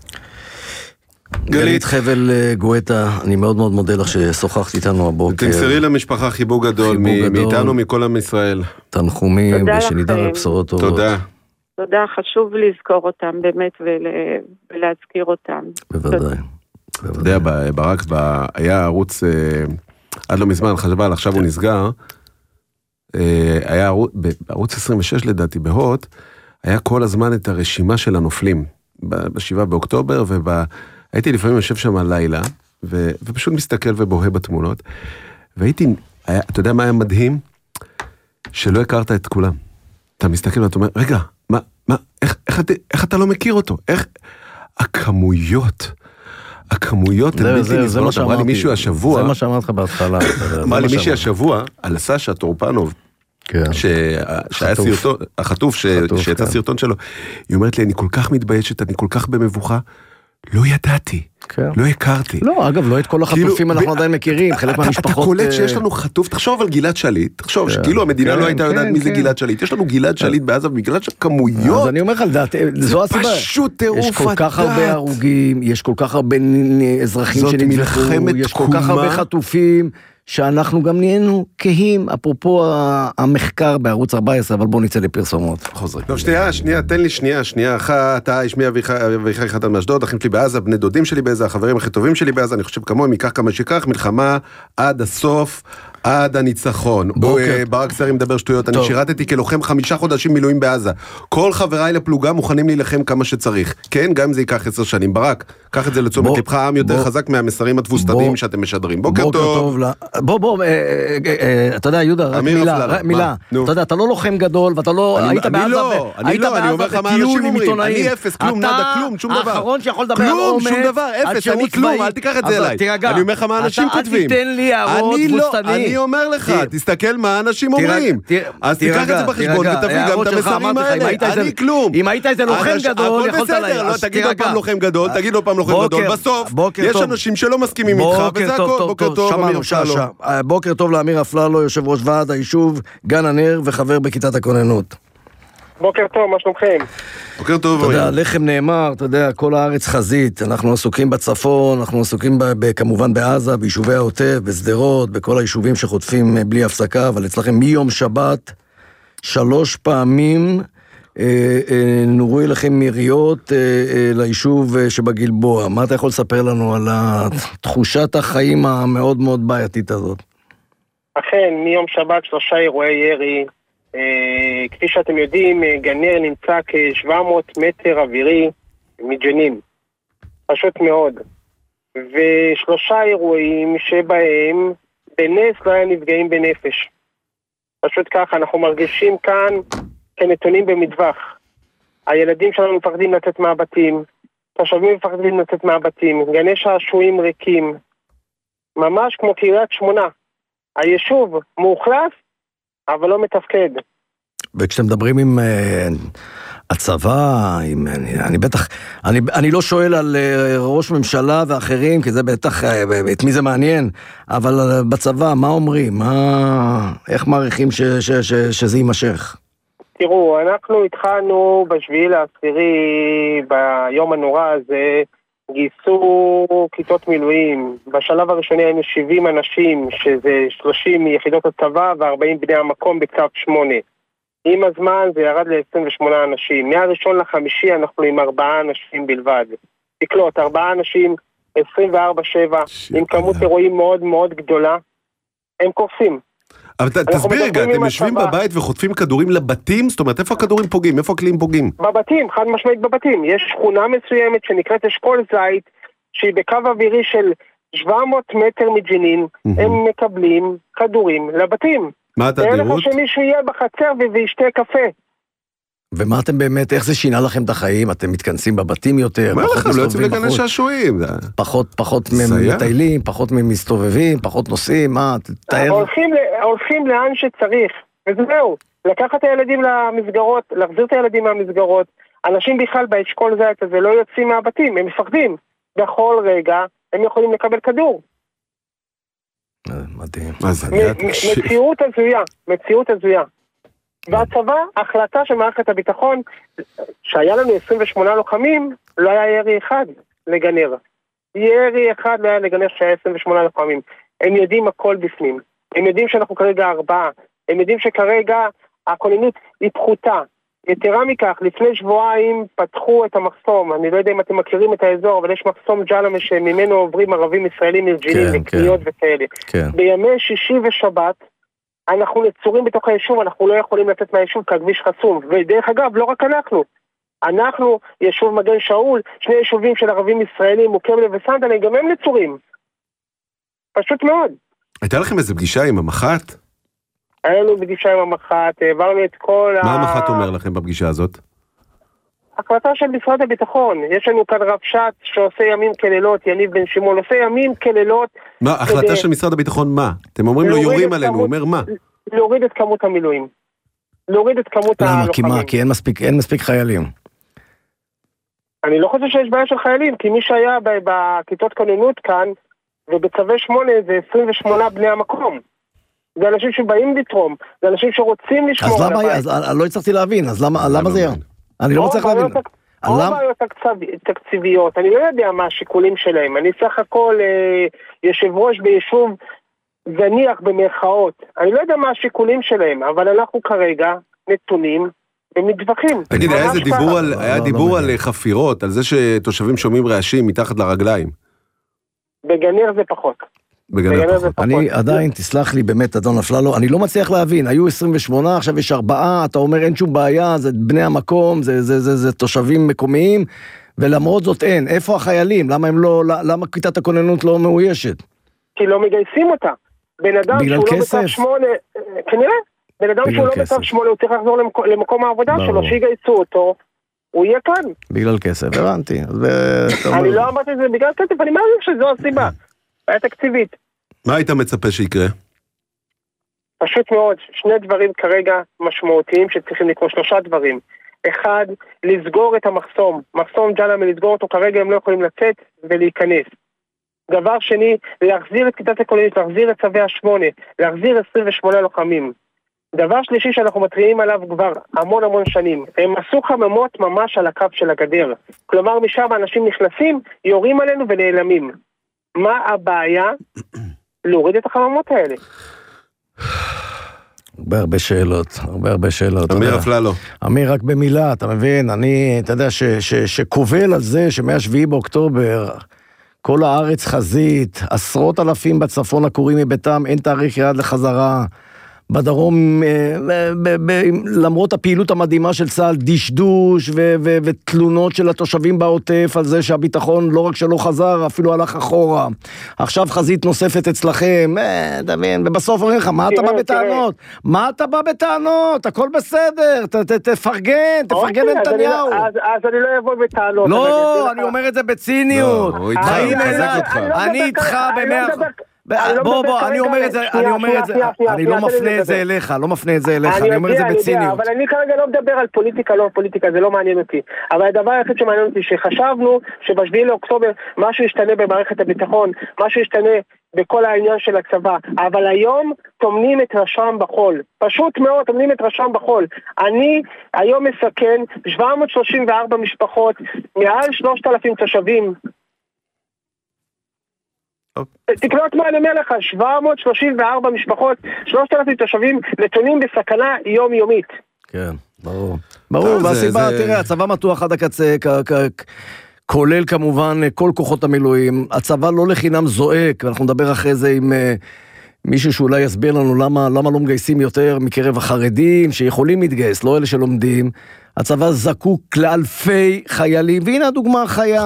גלית חבל גואטה, אני מאוד מאוד מודה לך ששוחחת איתנו הבוקר. תמסרי למשפחה חיבוק גדול, מאיתנו, מכל עם ישראל. תנחומים, ושנדע על בשורות טובות. תודה. תודה, חשוב לזכור אותם באמת, ולהזכיר אותם. בוודאי. אתה יודע, ברק היה ערוץ, עד לא מזמן, חשבה, עכשיו הוא נסגר, היה בערוץ 26 לדעתי בהוט, היה כל הזמן את הרשימה של הנופלים, ב7 באוקטובר, והייתי לפעמים יושב שם הלילה, ופשוט מסתכל ובוהה בתמונות, והייתי, אתה יודע מה היה מדהים? שלא הכרת את כולם. אתה מסתכל ואתה אומר, רגע, איך אתה לא מכיר אותו? איך, הכמויות הן בלתי נסבלות. אמרה לי מישהו השבוע, זה מה שאמרת לך בהתחלה. אמרה לי מישהו השבוע, על סשה טורפנוב, שהיה סרטון, החטוף שיצא סרטון שלו, היא אומרת לי, אני כל כך מתביישת, אני כל כך במבוכה, לא ידעתי, לא הכרתי. לא, אגב, לא את כל החטופים אנחנו עדיין מכירים, חלק מהמשפחות... אתה קולט שיש לנו חטוף, תחשוב על גלעד שליט, תחשוב שכאילו המדינה לא הייתה יודעת מי זה גלעד שליט, יש לנו גלעד שליט בעזה, בגלל שכמויות... אז אני אומר לך, זו הסיבה. זה פשוט טירוף הדעת. יש כל כך הרבה הרוגים, יש כל כך הרבה אזרחים שנמלכו, יש כל כך הרבה חטופים, שאנחנו גם נהיינו כהים, אפרופו המחקר בערוץ 14, אבל בואו נצא לפרסומות. חוזרים. טוב, שנייה, תן לי שנייה אחת, אתה איש מי אביחי חתן מאשדוד, אחים שלי בעזה, בני דודים שלי בעזה, החברים הכי טובים שלי בעזה, אני חושב כמוהם, ייקח כמה שיקח, מלחמה עד הסוף, עד הניצחון. ברק סרי מדבר שטויות, אני שירתתי כלוחם 5 חודשים מילואים בעזה. כל חבריי לפלוגה מוכנים להילחם כמה שצריך. כן, גם אם זה ייקח 10 שנים. ברק, קח את זה לתשומת לבך, עם יותר חזק מהמסרים התבוסתניים שאתם משדרים. בוקר טוב. בוא, אתה יודע, יהודה, רק מילה. אתה יודע, אתה לא לוחם גדול, ואתה לא... אני אומר לך מה אנשים אומרים. אני אפס, כלום, נדה, כלום, שום דבר. האחרון שיכול לדבר על כלום, שום דבר, אפס, אני כלום, אל תיקח את זה אליי. אני אומר לך מה אנשים כותבים. אני אומר לך, תסתכל מה אנשים אומרים. אז תיקח את זה בחשבון ותביא גם את המסרים האלה. אני כלום. אם היית איזה לוחם גדול, יכולת להגיד. לא, תגיד עוד פעם לוחם גדול, תגיד עוד פעם לוחם גדול. בסוף, יש אנשים שלא מסכימים איתך, וזה הכל. בוקר טוב, אמיר אפללו. בוקר טוב לאמיר אפללו, יושב ראש ועד היישוב גן הנר וחבר בכיתת הכוננות. בוקר טוב, מה שלומכם? בוקר טוב. אתה יודע, לחם נאמר, אתה יודע, כל הארץ חזית, אנחנו עסוקים בצפון, אנחנו עסוקים כמובן בעזה, ביישובי העוטף, בסדרות, בכל היישובים שחוטפים בלי הפסקה, אבל אצלכם מיום שבת, 3 פעמים נורו אליכם מיריות ליישוב שבגלבוע. מה אתה יכול לספר לנו על תחושת החיים המאוד מאוד בעייתית הזאת? אכן, מיום שבת 3 אירועי ירי. כפי שאתם יודעים, גנר נמצא כ-700 מטר אווירי מג'נין. פשוט מאוד. ו3 אירועים שבהם בנס לא היה נפגעים בנפש. פשוט ככה, אנחנו מרגישים כאן כנתונים במטווח. הילדים שלנו מפחדים לצאת מהבתים, תושבים מפחדים לצאת מהבתים, גני שעשועים ריקים. ממש כמו קריית שמונה. היישוב מאוכלס, אבל לא מתפקד. וכשאתם מדברים עם הצבא, אני לא שואל על ראש ממשלה ואחרים, כי זה בטח, את מי זה מעניין, אבל בצבא, מה אומרים? איך מעריכים שזה יימשך? תראו, אנחנו התחלנו ב7/10, ביום הנורא הזה, גייסו כיתות מילואים. בשלב הראשוני היינו 70 אנשים, שזה 30 מיחידות הצבא ו40 בני המקום בקו 8. עם הזמן זה ירד ל-28 אנשים. מה1/5 אנחנו עם 4 אנשים בלבד. תקלוט, 4 אנשים, 24/7, עם כמות אירועים מאוד מאוד גדולה. הם קופים. אבל תסביר רגע, אתם יושבים בבית וחוטפים כדורים לבתים? זאת אומרת, איפה הכדורים פוגעים? איפה הכלים פוגעים? בבתים, חד משמעית בבתים. יש שכונה מסוימת שנקראת אשכול זית, שהיא בקו אווירי של 700 מטר מג'נין, הם מקבלים כדורים לבתים. מה התדירות? אין לך שמישהו יהיה בחצר וישתה קפה. ומה אתם באמת, איך זה שינה לכם את החיים? אתם מתכנסים בבתים יותר? מה לכם? לא יוצאים לגני שעשועים. פחות מטיילים, פחות מסתובבים, פחות נוסעים, מה? הולכים לאן שצריך, וזהו. לקחת את הילדים למסגרות, להחזיר את הילדים מהמסגרות. אנשים בכלל באשכול זית הזה לא יוצאים מהבתים, הם מפחדים. בכל רגע הם יכולים לקבל כדור. מדהים. מציאות הזויה. והצבא, החלטה של מערכת הביטחון, שהיה לנו 28 לוחמים, לא היה ירי אחד לגנר. ירי אחד לא היה לגנר שהיה 28 לוחמים. הם יודעים הכל בפנים. הם יודעים שאנחנו כרגע 4. הם יודעים שכרגע הכוננות היא פחותה. יתרה מכך, לפני שבועיים פתחו את המחסום. אני לא יודע אם אתם מכירים את האזור, אבל יש מחסום ג'למה שממנו עוברים ערבים ישראלים מג'נין לקניות וכאלה. בימי שישי ושבת, אנחנו נצורים בתוך היישוב, אנחנו לא יכולים לצאת מהיישוב כי הכביש חסום. ודרך אגב, לא רק אנחנו, יישוב מגן שאול, 2 יישובים של ערבים ישראלים, מוקבלה וסנדלה, גם הם נצורים. פשוט מאוד. הייתה לכם איזו פגישה עם המח"ט? היה לנו פגישה עם המח"ט, העברנו את כל מה המח"ט אומר לכם בפגישה הזאת? החלטה של משרד הביטחון. יש לנו כאן רבש"ץ שעושה ימים כלילות, יניב בן שמעון, עושה ימים כלילות. מה, החלטה של משרד הביטחון מה? אתם אומרים לו יורים עלינו, הוא אומר מה? להוריד את כמות המילואים. להוריד את כמות הלוחמים. למה? כי אין מספיק חיילים. אני לא חושב שיש בעיה של חיילים, כי מי שהיה בכיתות כוננות כאן, ובצווי 8 זה 28 בני המקום. זה אנשים שבאים לתרום, זה אנשים שרוצים לשמור על הבית. אז לא הצלחתי להבין, אז למה זה יהיה? אני לא מצליח להבין. או בעיות תקציביות, אני לא יודע מה השיקולים שלהם. אני סך הכל יושב ראש ביישוב זניח במרכאות. אני לא יודע מה השיקולים שלהם, אבל אנחנו כרגע נתונים ומתווכחים. תגיד, היה דיבור על חפירות, על זה שתושבים שומעים רעשים מתחת לרגליים. בגנר זה פחות. אני עדיין, תסלח לי באמת, אדון אפללו, אני לא מצליח להבין, היו 28, עכשיו יש 4, אתה אומר אין שום בעיה, זה בני המקום, זה תושבים מקומיים, ולמרות זאת אין, איפה החיילים? למה כיתת הכוננות לא מאוישת? כי לא מגייסים אותה. בן אדם שהוא לא בצו 8, כנראה, בן אדם שהוא לא בצו 8, הוא צריך לחזור למקום העבודה שלו, שיגייסו אותו, הוא יהיה כאן. בגלל כסף, הבנתי. אני לא אמרתי את זה בגלל כסף, אני מאמין שזו הסיבה. בעיה תקציבית. מה היית מצפה שיקרה? פשוט מאוד, 2 דברים כרגע משמעותיים שצריכים לקרות, 3 דברים. 1, לסגור את המחסום. מחסום ג'למה, לסגור אותו, כרגע הם לא יכולים לצאת ולהיכנס. דבר שני, להחזיר את כיתת הכוננות, להחזיר את צווי 8, להחזיר 28 לוחמים. דבר שלישי שאנחנו מתריעים עליו כבר המון שנים, הם עשו חממות ממש על הקו של הגדר. כלומר, משם האנשים נכנסים, יורים עלינו ונעלמים. מה הבעיה? להוריד את החממות האלה. הרבה שאלות. אמיר אפללו. אמיר, רק במילה, אתה מבין? אתה יודע שקובל על זה שמ-7 באוקטובר כל הארץ חזית, 10,000 בצפון הקוראים מביתם, אין תאריך יעד לחזרה. בדרום, למרות הפעילות המדהימה של צה"ל, דשדוש ותלונות של התושבים בעוטף על זה שהביטחון לא רק שלא חזר, אפילו הלך אחורה. עכשיו חזית נוספת אצלכם, דמיין, ובסוף אומרים לך, מה אתה בא בטענות? מה אתה בא בטענות? הכל בסדר, תפרגן לנתניהו. אז אני לא אבוא בטענות. לא, אני אומר את זה בציניות. אני איתך בוא, אני אומר את זה, אני לא מפנה את זה אליך, אני אומר את זה בציניות. אבל אני כרגע לא מדבר על פוליטיקה, זה לא מעניין אותי. אבל הדבר היחיד שמעניין אותי, שחשבנו שב7 לאוקטובר משהו ישתנה במערכת הביטחון, משהו ישתנה בכל העניין של הצבא, אבל היום תומנים את ראשם בחול, פשוט מאוד תומנים את ראשם בחול. אני היום מסכן 734 משפחות, מעל 3,000 תושבים, תקנות מה אני אומר לך, 734 משפחות, 3,000 תושבים נתונים בסכנה יומיומית. כן, ברור, והסיבה, תראה, הצבא מתוח עד הקצה, כולל כמובן כל כוחות המילואים, הצבא לא לחינם זועק, ואנחנו נדבר אחרי זה עם מישהו שאולי יסביר לנו למה לא מגייסים יותר מקרב החרדים, שיכולים להתגייס, לא אלה שלומדים. הצבא זקוק לאלפי חיילים, והנה הדוגמה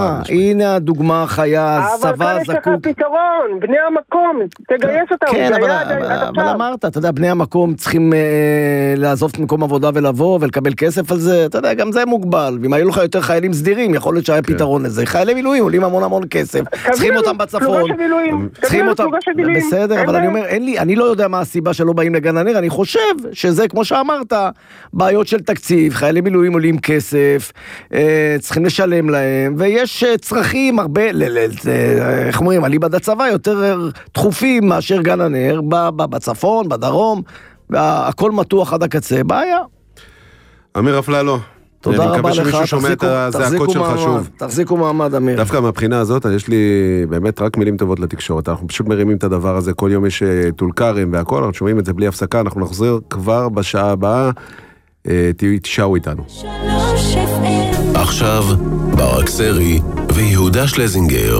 החיה, הצבא זקוק. אבל כאן יש לך פתרון, בני המקום, תגייס אותם. כן, אבל אמרת, אתה יודע, בני המקום צריכים לעזוב את מקום עבודה ולבוא ולקבל כסף על זה, אתה יודע, גם זה מוגבל, ואם היו לך יותר חיילים סדירים, יכול להיות שהיה פתרון לזה. חיילי מילואים עולים המון כסף, צריכים אותם בצפון, צריכים אותם, בסדר, אבל אני אומר, אני לא יודע מה הסיבה שלא באים לגן הנר, אני חושב שזה, כמו שאמרת, בעיות של תקציב, חיילי מילואים עולים כסף, צריכים לשלם להם, ויש צרכים הרבה, איך אומרים, אליבא דצבא יותר דחופים מאשר גן הנר, בצפון, בדרום, הכל מתוח עד הקצה, בעיה. אמיר אפללו, תודה רבה לך, אני מקווה שמישהו שומע את הזעקות שלך שוב. תחזיקו מעמד, אמיר. דווקא מהבחינה הזאת, יש לי באמת רק מילים טובות לתקשורת, אנחנו פשוט מרימים את הדבר הזה, כל יום יש טולקרים והכל, אנחנו שומעים את זה בלי הפסקה, אנחנו נחזיר כבר בשעה הבאה, תשארו איתנו. עכשיו ברק סרי ויהודה שלזינגר,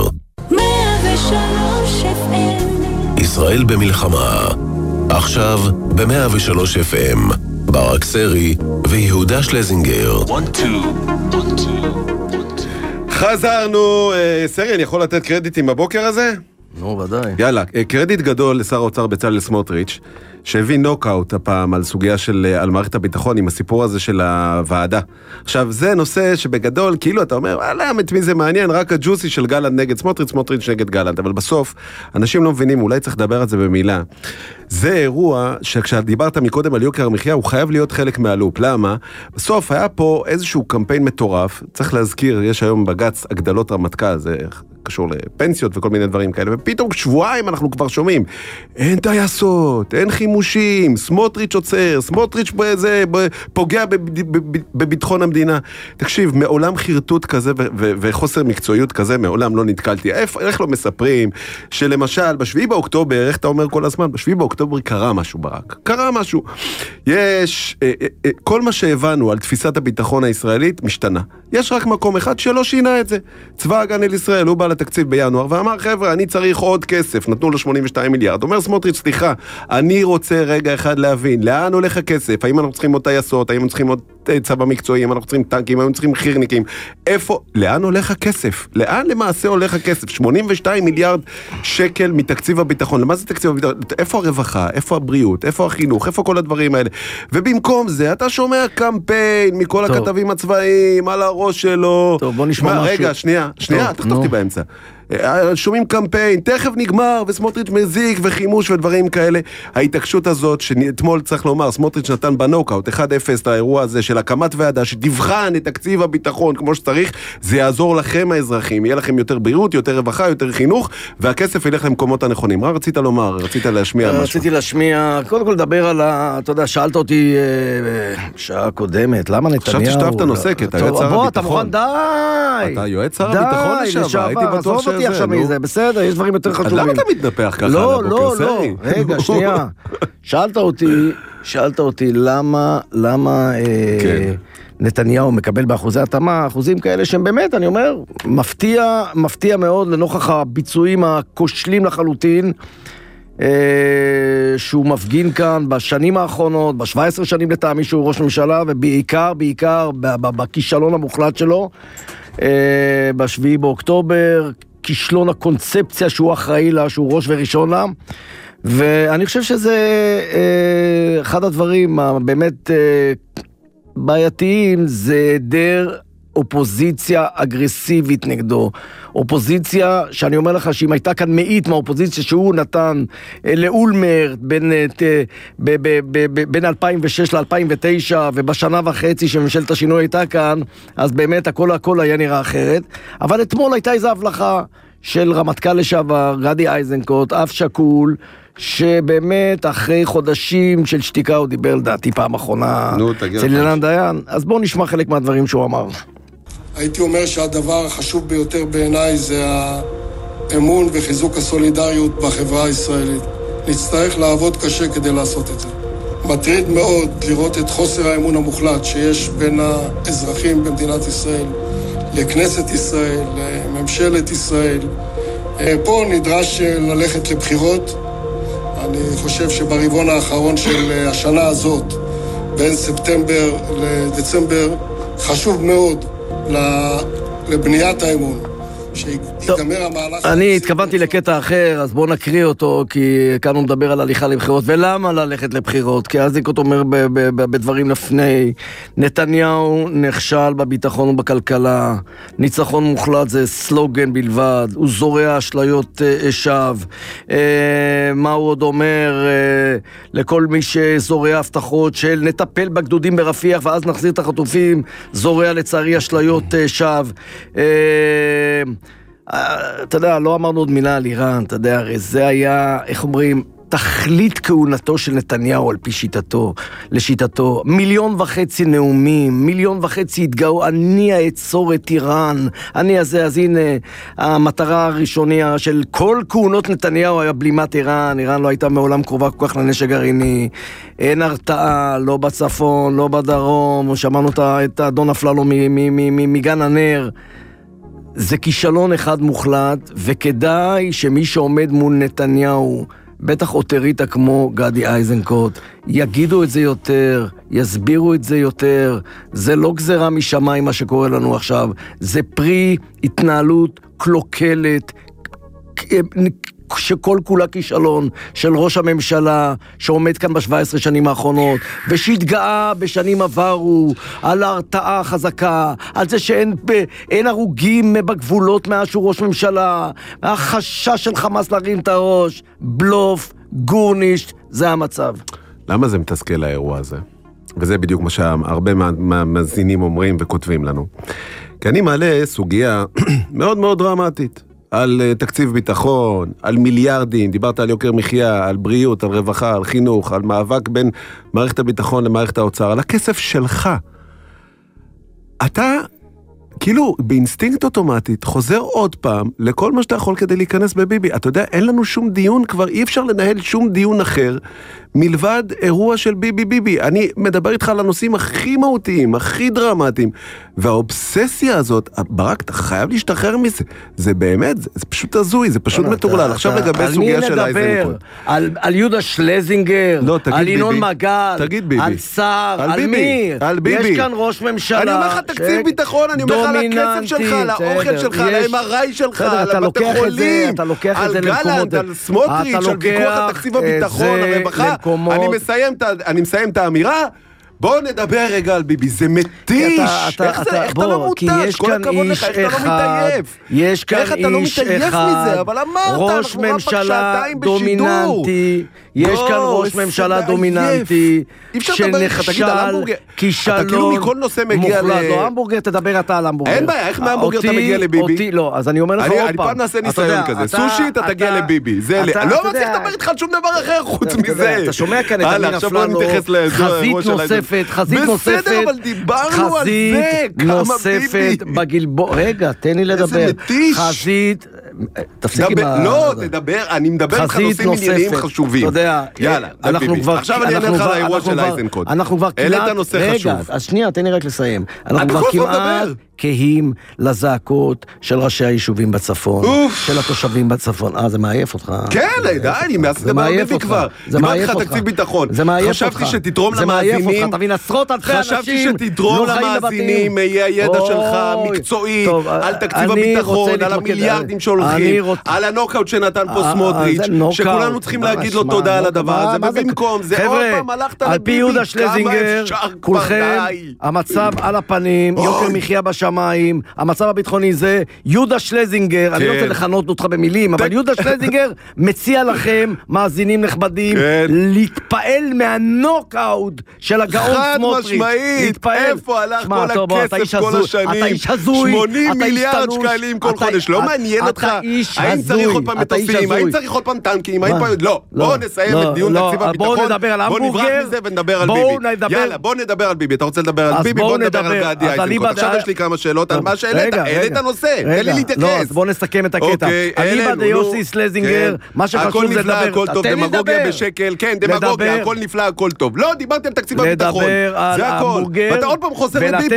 103 FM, ישראל במלחמה. עכשיו ב103 FM, ברק סרי ויהודה שלזינגר. חזרנו. סרי, אני יכול לתת קרדיטים בבוקר הזה? נו, ודאי. יאללה, קרדיט גדול לשר האוצר בצלאל סמוטריץ', שהביא נוקאוט הפעם על סוגיה על מערכת הביטחון עם הסיפור הזה של הוועדה. עכשיו, זה נושא שבגדול, כאילו אתה אומר, את מי זה מעניין, רק הג'וסי של גלנט נגד סמוטריץ' נגד גלנט, אבל בסוף, אנשים לא מבינים, אולי צריך לדבר על זה במילה. זה אירוע שכשדיברת מקודם על יוקר המחיה, הוא חייב להיות חלק מהלופ. למה? בסוף היה פה איזשהו קמפיין מטורף, צריך להזכיר, יש היום בג"ץ הגדלות רמטכ"ל, זה קשור לפנסיות וכל מיני דברים כאלה, ופתאום שבועיים אנחנו כבר שומעים, אין טייסות, אין חימושים, סמוטריץ' עוצר, סמוטריץ' פוגע בביטחון המדינה. תקשיב, מעולם חרטוט כזה וחוסר מקצועיות כזה, מעולם לא נתקלתי. איך לא מספרים שלמשל, ב7 באוקטובר, איך אתה אומר כל הזמן, ב7 באוקטובר קרה משהו ברק, קרה משהו. יש, כל מה שהבנו על תפיסת הביטחון הישראלית משתנה. יש רק מקום אחד שלא שינה את זה. צבא הגנה לישראל, הוא בא לתקציב בינואר, ואמר, חבר'ה, אני צריך עוד כסף, נתנו לו 82 מיליארד. אומר סמוטריץ', סליחה, אני רוצה רגע אחד להבין, לאן הולך הכסף? האם אנחנו צריכים עוד טייסות? האם אנחנו צריכים עוד צבא מקצועי? האם אנחנו צריכים טנקים? האם אנחנו צריכים חירניקים? איפה? לאן הולך הכסף? לאן למעשה הולך הכסף? 82 מיליארד שקל מתקציב הביטחון. למה זה תקציב הביטחון? איפה הרווחה? איפה הבריאות? איפה החינוך? איפה כל הדברים האלה? ובמקום זה, אתה שומע קמפיין מכל הכתבים הצבאיים על הראש שלו. טוב, בוא נשמע משהו. רגע, שנייה, תחתוכתי באמצע. שומעים קמפיין, תכף נגמר, וסמוטריץ' מזיק וחימוש ודברים כאלה. ההתעקשות הזאת, שאתמול צריך לומר, סמוטריץ' נתן בנוקאוט 1-0 את האירוע הזה של הקמת ועדה, שתבחן את תקציב הביטחון כמו שצריך, זה יעזור לכם האזרחים, יהיה לכם יותר בריאות, יותר רווחה, יותר חינוך, והכסף ילך למקומות הנכונים. מה רצית לומר? רצית להשמיע משהו? רציתי להשמיע, קודם כל לדבר על אתה יודע, שאלת אותי שעה קודמת, למה נתניהו? חשבתי שתאהבת נושא, כי אתה יועץ שר הביטחון. אתה מוכן, די! אתה יועץ שר הביטחון לשעבר, הייתי בטוח שזה. עכשיו מזה, בסדר, יש דברים יותר חשובים. למה אתה מתנפח ככה? לא, רגע, שנייה. שאלת אותי למה נתניהו מקבל באחוזי התאמה, אחוזים כאלה שהם באמת, אני אומר, מפתיע מאוד לנוכח הביצועים הכושלים לחלוטין, שהוא מפגין כאן בשנים האחרונות, ב-17 שנים לטעמי שהוא ראש ממשלה, ובעיקר בכישלון המוחלט שלו, ב7 באוקטובר, כישלון הקונספציה שהוא אחראי לה, שהוא ראש וראשון לה, ואני חושב שזה אחד הדברים באמת בעייתיים, זה היעדר אופוזיציה אגרסיבית נגדו. אופוזיציה שאני אומר לך שאם הייתה כאן מאית מהאופוזיציה שהוא נתן לאולמרט בין 2006 ל-2009 ובשנה וחצי שממשלת השינוי הייתה כאן, אז באמת הכל היה נראה אחרת. אבל אתמול הייתה איזו הבלחה של רמטכ"ל לשעבר, גדי איזנקוט, אף שקול, שבאמת אחרי חודשים של שתיקה הוא דיבר לדעתי פעם אחרונה אצל אילן דיין. אז בואו נשמע חלק מהדברים שהוא אמר. הייתי אומר שהדבר החשוב ביותר בעיניי זה האמון וחיזוק הסולידריות בחברה הישראלית. נצטרך לעבוד קשה כדי לעשות את זה. מטריד מאוד לראות את חוסר האמון המוחלט שיש בין האזרחים במדינת ישראל, לכנסת ישראל, לממשלת ישראל. פה נדרש ללכת לבחירות. אני חושב שברבעון האחרון של השנה הזאת, בין ספטמבר לדצמבר, חשוב מאוד לבניית האמון, שיגמר המהלך. אני התכוונתי לקטע אחר, אז בואו נקריא אותו, כי כאן הוא מדבר על הליכה לבחירות, ולמה ללכת לבחירות? כי אזנקוט אומר בדברים לפני, נתניהו נכשל בביטחון ובכלכלה, ניצחון מוחלט זה סלוגן בלבד, הוא זורע אשליות שווא. מה הוא עוד אומר לכל מי שזורע הבטחות של נטפל בגדודים ברפיח ואז נחזיר את החטופים, זורע לצערי אשליות שווא. אתה יודע, לא אמרנו עוד מילה על איראן, אתה יודע, הרי זה היה, איך אומרים, תכלית כהונתו של נתניהו על פי שיטתו, לשיטתו, 1.5 מיליון נאומים, 1.5 מיליון התגאו, אני אעצור את איראן, אני הזה, אז הנה, המטרה הראשוניה של כל כהונות נתניהו היה בלימת איראן, איראן לא הייתה מעולם קרובה כל כך לנשק גרעיני, אין הרתעה, לא בצפון, לא בדרום, שמענו את אדון אפללו מגן הנר, זה כישלון אחד מוחלט, וכדאי שמי שעומד מול נתניהו, בטח אוטוריטה כמו גדי איזנקוט, יגידו את זה יותר, יסבירו את זה יותר, זה לא גזרה משמיים מה שקורה לנו עכשיו, זה פרי התנהלות קלוקלת, שכל כולה כישלון של ראש הממשלה שעומד כאן ב17 שנים האחרונות ושהתגאה בשנים עברו על ההרתעה חזקה, על זה שאין הרוגים בגבולות מאז שהוא ראש ממשלה, החשש של חמאס להרים את הראש, בלוף, גורנישט, זה המצב. למה זה מתסכל האירוע הזה? וזה בדיוק מה שהרבה מהמאזינים אומרים וכותבים לנו. כי אני מעלה סוגיה מאוד מאוד דרמטית, על תקציב ביטחון, על מיליארדים, דיברת על יוקר מחיה, על בריאות, על רווחה, על חינוך, על מאבק בין מערכת הביטחון למערכת האוצר, על הכסף שלך. אתה כאילו באינסטינקט אוטומטית חוזר עוד פעם לכל מה שאתה יכול כדי להיכנס בביבי. אתה יודע, אין לנו שום דיון, כבר אי אפשר לנהל שום דיון אחר מלבד אירוע של ביבי. אני מדבר איתך על הנושאים הכי מהותיים, הכי דרמטיים, והאובססיה הזאת, ברק, אתה חייב להשתחרר מזה. זה באמת, זה פשוט הזוי, זה פשוט מטורלל. עכשיו לגבי סוגיה של אייזנקוט. על יהודה שלזינגר, על ינון מגל, על שר, על מי? יש כאן ראש ממשלה. אני אומר לך תקציב ביטחון, אני אומר לך על הכסף שלך, על האוכל שלך, על ה-MRI שלך, על בתי חולים, על גלנט, על סמוטריץ', על ויכוח התקציב הביטחון, הרווחה. אני מסיים את האמירה, בוא נדבר רגע על ביבי, זה מתיש, איך אתה לא מותש, כל הכבוד לך, איך אתה לא מתעייף, איך אתה לא מתעייף מזה, אבל אמרת, ראש ממשלה דומיננטי, יש כאן ראש ממשלה דומיננטי, שנכשל כישלון מוחלט, לא המבורגר, תדבר אתה על המבורגר. אין בעיה, איך מהמבורגר אתה מגיע לביבי? לא, אז אני אומר לך עוד פעם. אני פעם נעשה ניסיון כזה, סושי אתה תגיע לביבי, לא מצליח לדבר איתך על שום דבר אחר חוץ מזה. אתה שומע כאן את אמיר אפללו, חזית נוספת, בסדר, אבל דיברנו על זה, כמה ביבי. בגלבוע, רגע, תן לי לדבר. איזה מתיש. חזית, תפסיק עם לא, תדבר, אני מדבר איתך נושאים ענייניים חשובים. אתה יודע, יאללה, עכשיו אני אענה לך על האירוע של אייזנקוט. אנחנו כבר כמעט, העלית נושא חשוב. רגע, אז שנייה, תן לי רק לסיים. אנחנו כבר כמעט כהים לזעקות של ראשי היישובים בצפון, של התושבים בצפון. זה מעייף אותך. כן, די, אני מאז לדבר על ביבי כבר. דיברתי לך תקציב ביטחון. חשבתי שתתרום למאזינים. תבין, עשרות אלפי אנשים. חשבתי שתתרום למאזינים, יהיה הידע שלך מקצועי, על תקציב הביטחון, על המיליארדים שהולכים, על הנוקאוט שנתן פה סמוטריץ', שכולנו צריכים להגיד לו תודה על הדבר הזה, ובמקום זה עוד פעם הלכת על פי יהודה שלזינגר, כולכם, המצב על הפנים, יוקר מחיה בשמיים, המצב הביטחוני זה יהודה שלזינגר, אני לא רוצה לכנות אותך במילים, אבל יהודה שלזינגר מציע לכם, מאזינים נכבדים, להתפעל מהנוקאוט של הגאון סמוטריץ'. חד משמעית, איפה הלך כל הכסף כל השנים? 80 מיליארד שקלים כל חודש, לא מעניין אותך? האם צריך עוד פעם מטוסים? האם צריך עוד פעם טנקים? לא, בואו נסיים את דיון תקציב הביטחון, בואו נברח מזה ונדבר על ביבי. יאללה, בואו נדבר על ביבי. אתה רוצה לדבר על ביבי? בואו נדבר על גדי איזנקוט. עכשיו יש לי כמה שאלות על מה שהעלית. העלית הנושא, תן לי להתייחס. בואו נסכם את הקטע. אליבא דיוסי שלזינגר, מה שחשוב זה לדבר. הכל טוב, דמגוגיה בשקל, כן, דמגוגיה, הכל נפלא, הכל טוב. לא, דיברתי על תקציב הביטחון. זה הכל. ואתה עוד פעם חוזר לביבי.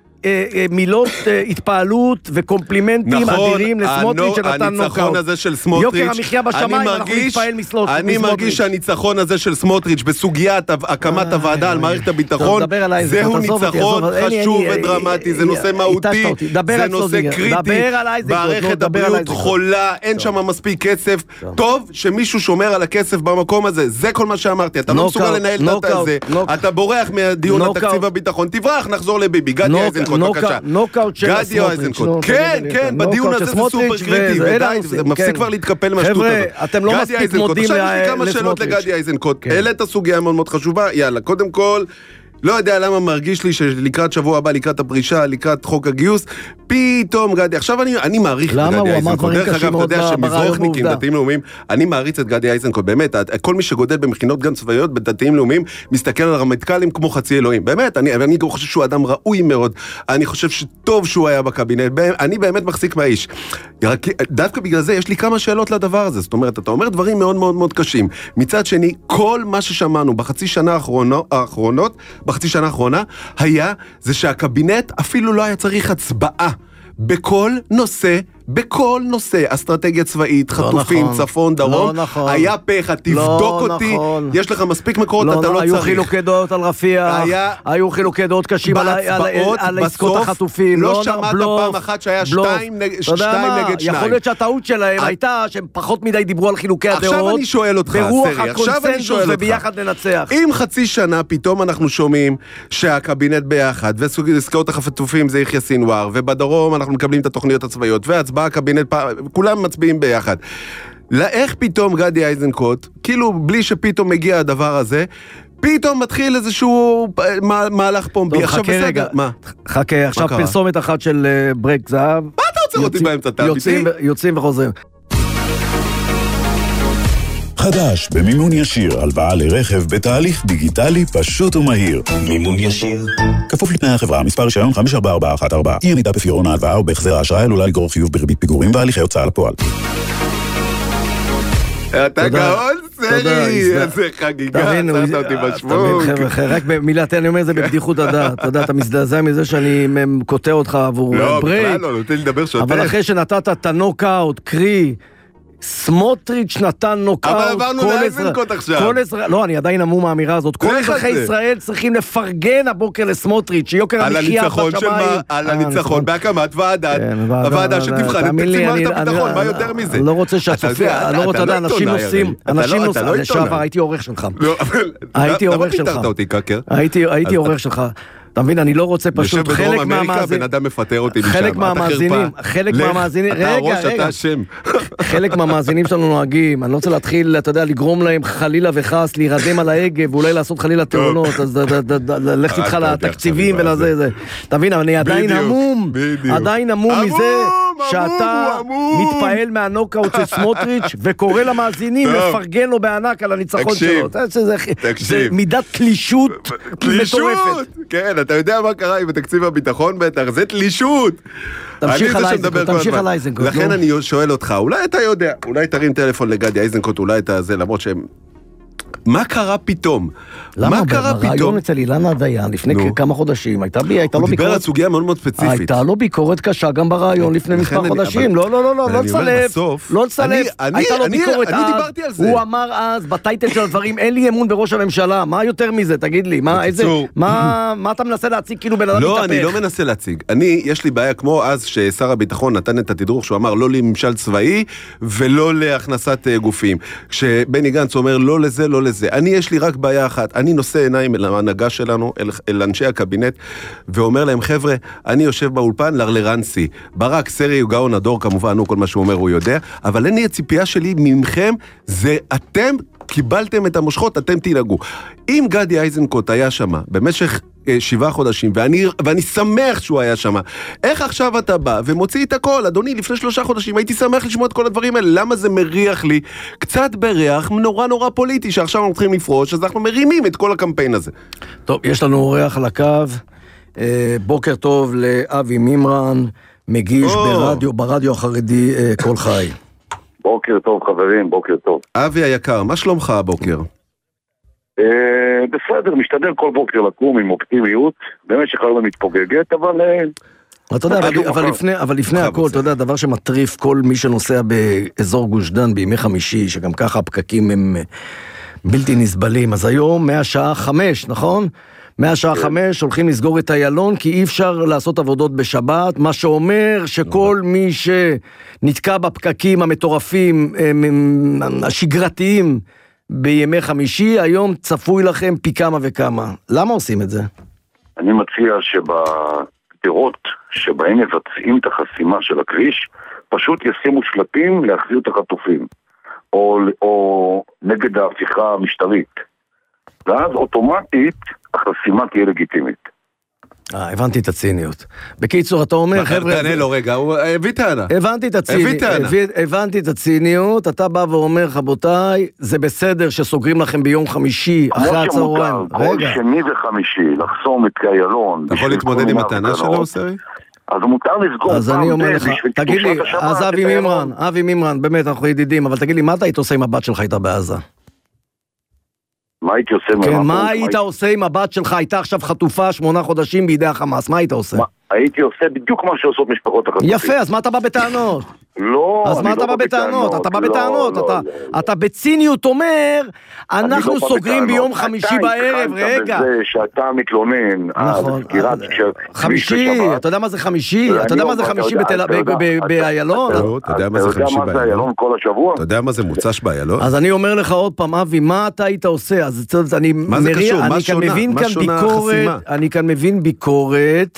מילות התפעלות וקומפלימנטים אדירים לסמוטריץ' שנתן נוקאוט. הניצחון הזה של סמוטריץ', יוקר המחיה בשמיים, אנחנו נתפעל מסמוטריץ'. אני מרגיש שהניצחון הזה של סמוטריץ' בסוגיית הקמת הוועדה על מערכת הביטחון, זהו ניצחון חשוב ודרמטי, זה נושא מהותי, זה נושא קריטי, מערכת הבריאות חולה, אין שם מספיק כסף, טוב שמישהו שומר על הכסף במקום הזה, זה כל מה שאמרתי, אתה לא מסוגל לנהל את זה, אתה בורח מהדיון על תקציב הביטחון, תברח, נחזור לביבי, גדי איזנקוט. נוקאוט של הסמוטריץ'. כן, בדיון הזה זה סופר קריטי, ודי, זה מפסיק כבר להתקפל מהשטות הזאת. חבר'ה, אתם לא מספיק מודים לסמוטריץ'. עכשיו יש לי כמה שאלות לגדי איזנקוט. העלית הסוגיה מאוד מאוד חשובה, יאללה, קודם כל, לא יודע למה מרגיש לי שלקראת שבוע הבא, לקראת הפרישה, לקראת חוק הגיוס, פתאום גדי, עכשיו אני מעריך את גדי איזנקוט. דרך אגב, אתה יודע שמזרוחניקים, דתיים לאומיים, אני מעריץ את גדי איזנקוט, באמת, כל מי שגודל במכינות גן צבאיות, בדתיים לאומיים, מסתכל על הרמטכ"לים כמו חצי אלוהים. באמת, אני חושב שהוא אדם ראוי מאוד, אני חושב שטוב שהוא היה בקבינט, אני באמת מחזיק מהאיש. דווקא בגלל זה יש לי כמה שאלות לדבר הזה. זאת אומרת, אתה אומר דברים מאוד מאוד מאוד קשים. מצד שני, כל מה ששמענו בחצי שנה האחרונה היה זה שהקבינט אפילו לא היה צריך הצבעה בכל נושא, אסטרטגיה צבאית, חטופים, צפון, דרום, היה פה אחד, תבדוק אותי, יש לך מספיק מקורות, אתה לא צריך. היו חילוקי דעות על רפיח, היו חילוקי דעות קשים על עסקות החטופים. לא שמעת פעם אחת שהיה 2 נגד 2. יכול להיות שהטעות שלהם הייתה שהם פחות מדי דיברו על חילוקי הדעות. עכשיו אני שואל אותך, ברוח הקונסנזוס וביחד ננצח. אם חצי שנה פתאום אנחנו שומעים שהקבינט ביחד, ועסקאות החטופים זה יחיא סינואר, ובדרום אנחנו מקבלים את התוכניות הצבאיות, והצבעה הקבינט, כולם מצביעים ביחד. איך פתאום גדי איזנקוט, כאילו בלי שפתאום מגיע הדבר הזה, פתאום מתחיל איזשהו מהלך פומבי. עכשיו בסדר, מה? חכה, עכשיו פרסומת אחת של ברק זהב. מה אתה רוצה אותי באמצע? יוצאים וחוזרים. חדש, במימון ישיר, הלוואה לרכב בתהליך דיגיטלי פשוט ומהיר. מימון ישיר. כפוף לתנאי החברה, מספר רישיון 54414. אי עמידה בפירעון ההלוואה ובהחזר האשראי עלולה לגרור חיוב בריבית פיגורים והליכי הוצאה לפועל. אתה גאון סרי, איזה חגיגה, עצרת אותי בשבוק. רק במילה, אני אומר את זה בבדיחות הדעת, אתה יודע, אתה מזדעזע מזה שאני קוטע אותך עבור ברייק. לא, בכלל לא, נותן לדבר שוטף. אבל אחרי שנתת את הנוקאוט, קרי, סמוטריץ' נתן נוקאוט. אבל עברנו לאיזנקוט עכשיו. לא, אני עדיין אמור מהאמירה הזאת. כל אזרחי ישראל צריכים לפרגן הבוקר לסמוטריץ' שיוקר המחיה בשמיים. על הניצחון בהקמת הוועדה שתבחן את תקציב מערכת הביטחון, מה יותר מזה? לא רוצה שהצופים, לא רוצה לדעת, אנשים נוסעים, לשעבר, הייתי עורך שלך. למה פיתרת אותי, קקר? הייתי עורך שלך. אתה מבין, אני לא רוצה פשוט חלק מהמאזינים, בן אדם מפטר אותי משם, חלק מהמאזינים, רגע, חלק מהמאזינים שלנו נוהגים, אני לא רוצה להתחיל, אתה יודע, לגרום להם חלילה וחס, להירדם על ההגה, ואולי לעשות חלילה תאונות, אז לך תתך לתקציבים ולזה, אתה מבין, אני עדיין המום מזה, שאתה מתפעל מהנוקאוט של סמוטריץ' וקורא למאזינים לפרגן לו בענק על הניצחון שלו. זה מידת תלישות מטורפת. כן, אתה יודע מה קרה עם תקציב הביטחון בטח, זה תלישות. תמשיך על איזנקוט. לכן אני שואל אותך, אולי אתה יודע, אולי תרים טלפון לגדי איזנקוט, אולי אתה זה, למרות שהם... מה קרה פתאום? מה קרה פתאום? ברעיון אצל אילנה דיין, לפני כמה חודשים, הייתה לו ביקורת... הוא דיבר על סוגיה מאוד מאוד ספציפית. הייתה לו ביקורת קשה גם ברעיון לפני מספר חודשים. לא לצלף. הייתה לו ביקורת אז. הוא אמר אז, בטייטל של הדברים, אין לי אמון בראש הממשלה. מה יותר מזה? תגיד לי. מה אתה מנסה להציג כאילו בן אדם מתהפך? לא, אני לא מנסה להציג. יש לי בעיה כמו אז ששר הביטחון נתן את התדרוך שהוא אמר לא לממשל צבאי ולא להכנסת גופים. כשבני גנץ אומר לא לזה, לא לזה. יש לי רק בעיה אחת, אני נושא עיניים אל ההנהגה שלנו, אל אנשי הקבינט, ואומר להם, חבר'ה, אני יושב באולפן לרלרנסי, ברק סרי הוא גאון הדור, כמובן, כל מה שהוא אומר הוא יודע, אבל אין לי הציפייה שלי ממכם, זה אתם קיבלתם את המושכות, אתם תנהגו. אם גדי איזנקוט היה שמה, במשך 7 חודשים, ואני שמח שהוא היה שמה, איך עכשיו אתה בא ומוציא את הכל? אדוני, לפני 3 חודשים הייתי שמח לשמוע את כל הדברים האלה, למה זה מריח לי? קצת בריח נורא נורא פוליטי, שעכשיו אנחנו צריכים לפרוש, אז אנחנו מרימים את כל הקמפיין הזה. טוב, יש לנו אורח על הקו, בוקר טוב לאבי מימרן, מגיש ברדיו החרדי כל חי. בוקר טוב חברים, בוקר טוב. אבי היקר, מה שלומך הבוקר? בסדר, משתדל כל בוקר לקום עם אופטימיות, במשך היום מתפוגגת, אבל... אתה יודע, אבל לפני הכל, אתה יודע, דבר שמטריף כל מי שנוסע באזור גוש דן בימי חמישי, שגם ככה הפקקים הם בלתי נסבלים, אז היום מהשעה 5, נכון? מהשעה 5 הולכים לסגור את איילון, כי אי אפשר לעשות עבודות בשבת, מה שאומר שכל מי שנתקע בפקקים המטורפים, השגרתיים, בימי חמישי, היום צפוי לכם פי כמה וכמה. למה עושים את זה? אני מציע שבגדרות שבהם מבצעים את החסימה של הכביש, פשוט ישימו שלטים להחזיר את החטופים, או נגד ההפיכה המשטרית. ואז אוטומטית החסימה תהיה לגיטימית. הבנתי את הציניות. בקיצור, אתה אומר, חבר'ה... תענה לו רגע, הוא הביא טענה. הבנתי את הציניות, אתה בא ואומר, רבותיי, זה בסדר שסוגרים לכם ביום חמישי, אחרי הצהריים. כל שני וחמישי, לחסום את איילון. אתה יכול להתמודד עם הטענה שלו, סרי? אז מותר לסגור. אז אני אומר לך, תגיד לי, אז אבי מימרן, באמת, אנחנו ידידים, אבל תגיד לי, מה אתה היית עושה עם הבת שלך איתה בעזה? מה הייתי עושה? כן, מה היית עושה עם הבת שלך? הייתה עכשיו חטופה 8 חודשים בידי החמאס, מה היית עושה? הייתי עושה בדיוק מה שעושות משפחות החטופים. יפה, אז מה אתה בא בטענות? לא, אז מה אתה בא בטענות? אתה בא בטענות, אתה בציניות אומר, אנחנו סוגרים ביום חמישי בערב, רגע. אתה שאתה מתלונן, נכון, חמישי, אתה יודע מה זה חמישי? אתה יודע מה זה חמישי באיילון? אתה יודע מה זה חמישי באיילון כל השבוע? אתה יודע מה זה מוצ"ש באיילון? אז אני אומר לך עוד פעם, אבי, מה אתה היית עושה? מה זה קשור? מה שונה? אני כאן מבין ביקורת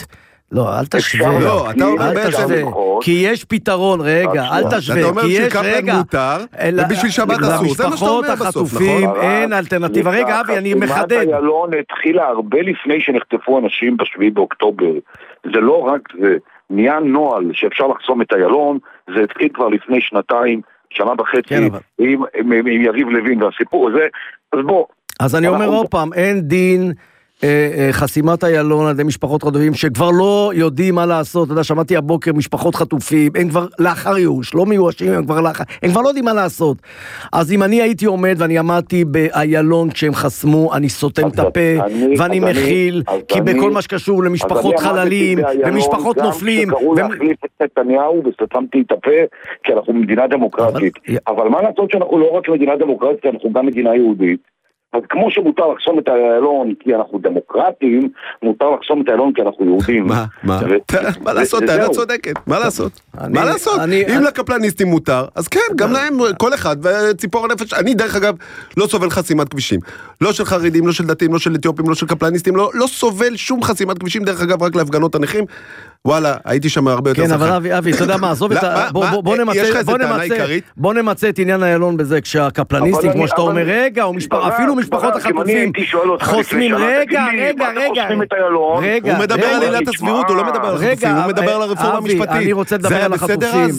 לא, אל תשווה. לא, אתה אומר בעצם... כי יש פתרון, רגע, אל תשווה. אתה אומר שקפלן מותר, ובשביל שבת אסור. זה מה שאתה אומר בסוף, החטופים אין אלטרנטיבה. רגע, אבי, אני מחדד. חסימת איילון התחילה הרבה לפני שנחטפו אנשים ב7 באוקטובר. זה לא רק זה, נהיה נועל שאפשר לחסום את איילון, זה התחיל כבר לפני שנתיים, שנה וחצי, עם יריב לוין והסיפור הזה, אז בוא. אז אני אומר עוד פעם, אין דין חסימת איילון על ידי משפחות חטופים שכבר לא יודעים מה לעשות. אתה יודע, שמעתי הבוקר משפחות חטופים, הם כבר לאחר ייאוש, לא מיואשים, הם כבר לא יודעים מה לעשות. אז אם אני הייתי עומד ואני עמדתי באיילון כשהם חסמו, אני סותם את הפה ואני מכיל, כי בכל מה שקשור למשפחות חללים ומשפחות נופלים שקראו להחליף את נתניהו וסתמתי את הפה כי אנחנו מדינה דמוקרטית, אבל מה לעשות שאנחנו לא רק מדינה דמוקרטית, אנחנו גם מדינה יהודית. אז כמו שמותר לחסום את איילון כי אנחנו דמוקרטים, מותר לחסום את איילון כי אנחנו יהודים. מה לעשות? אתה צודקת, מה לעשות? מה לעשות? אם לקפלניסטים מותר, אז כן, גם להם, כל אחד, וציפור הנפש, אני דרך אגב לא סובל חסימת כבישים. לא של חרדים, לא של דתיים, לא של אתיופים, לא של קפלניסטים, לא סובל שום חסימת כבישים, דרך אגב רק להפגנות הנכים. וואלה, הייתי שם הרבה יותר שחק. כן, אבל אבי, אתה יודע מה, עזוב את ה... בוא נמצא את עניין איילון בזה, כשהקפלניסטים, כמו שאתה אומר, רגע, אפילו משפחות החטופים חוסמים, רגע, הוא מדבר על עילת הסבירות, הוא לא מדבר על החטופים, הוא מדבר על הרפורמה המשפטית. אני רוצה לדבר על החטופים,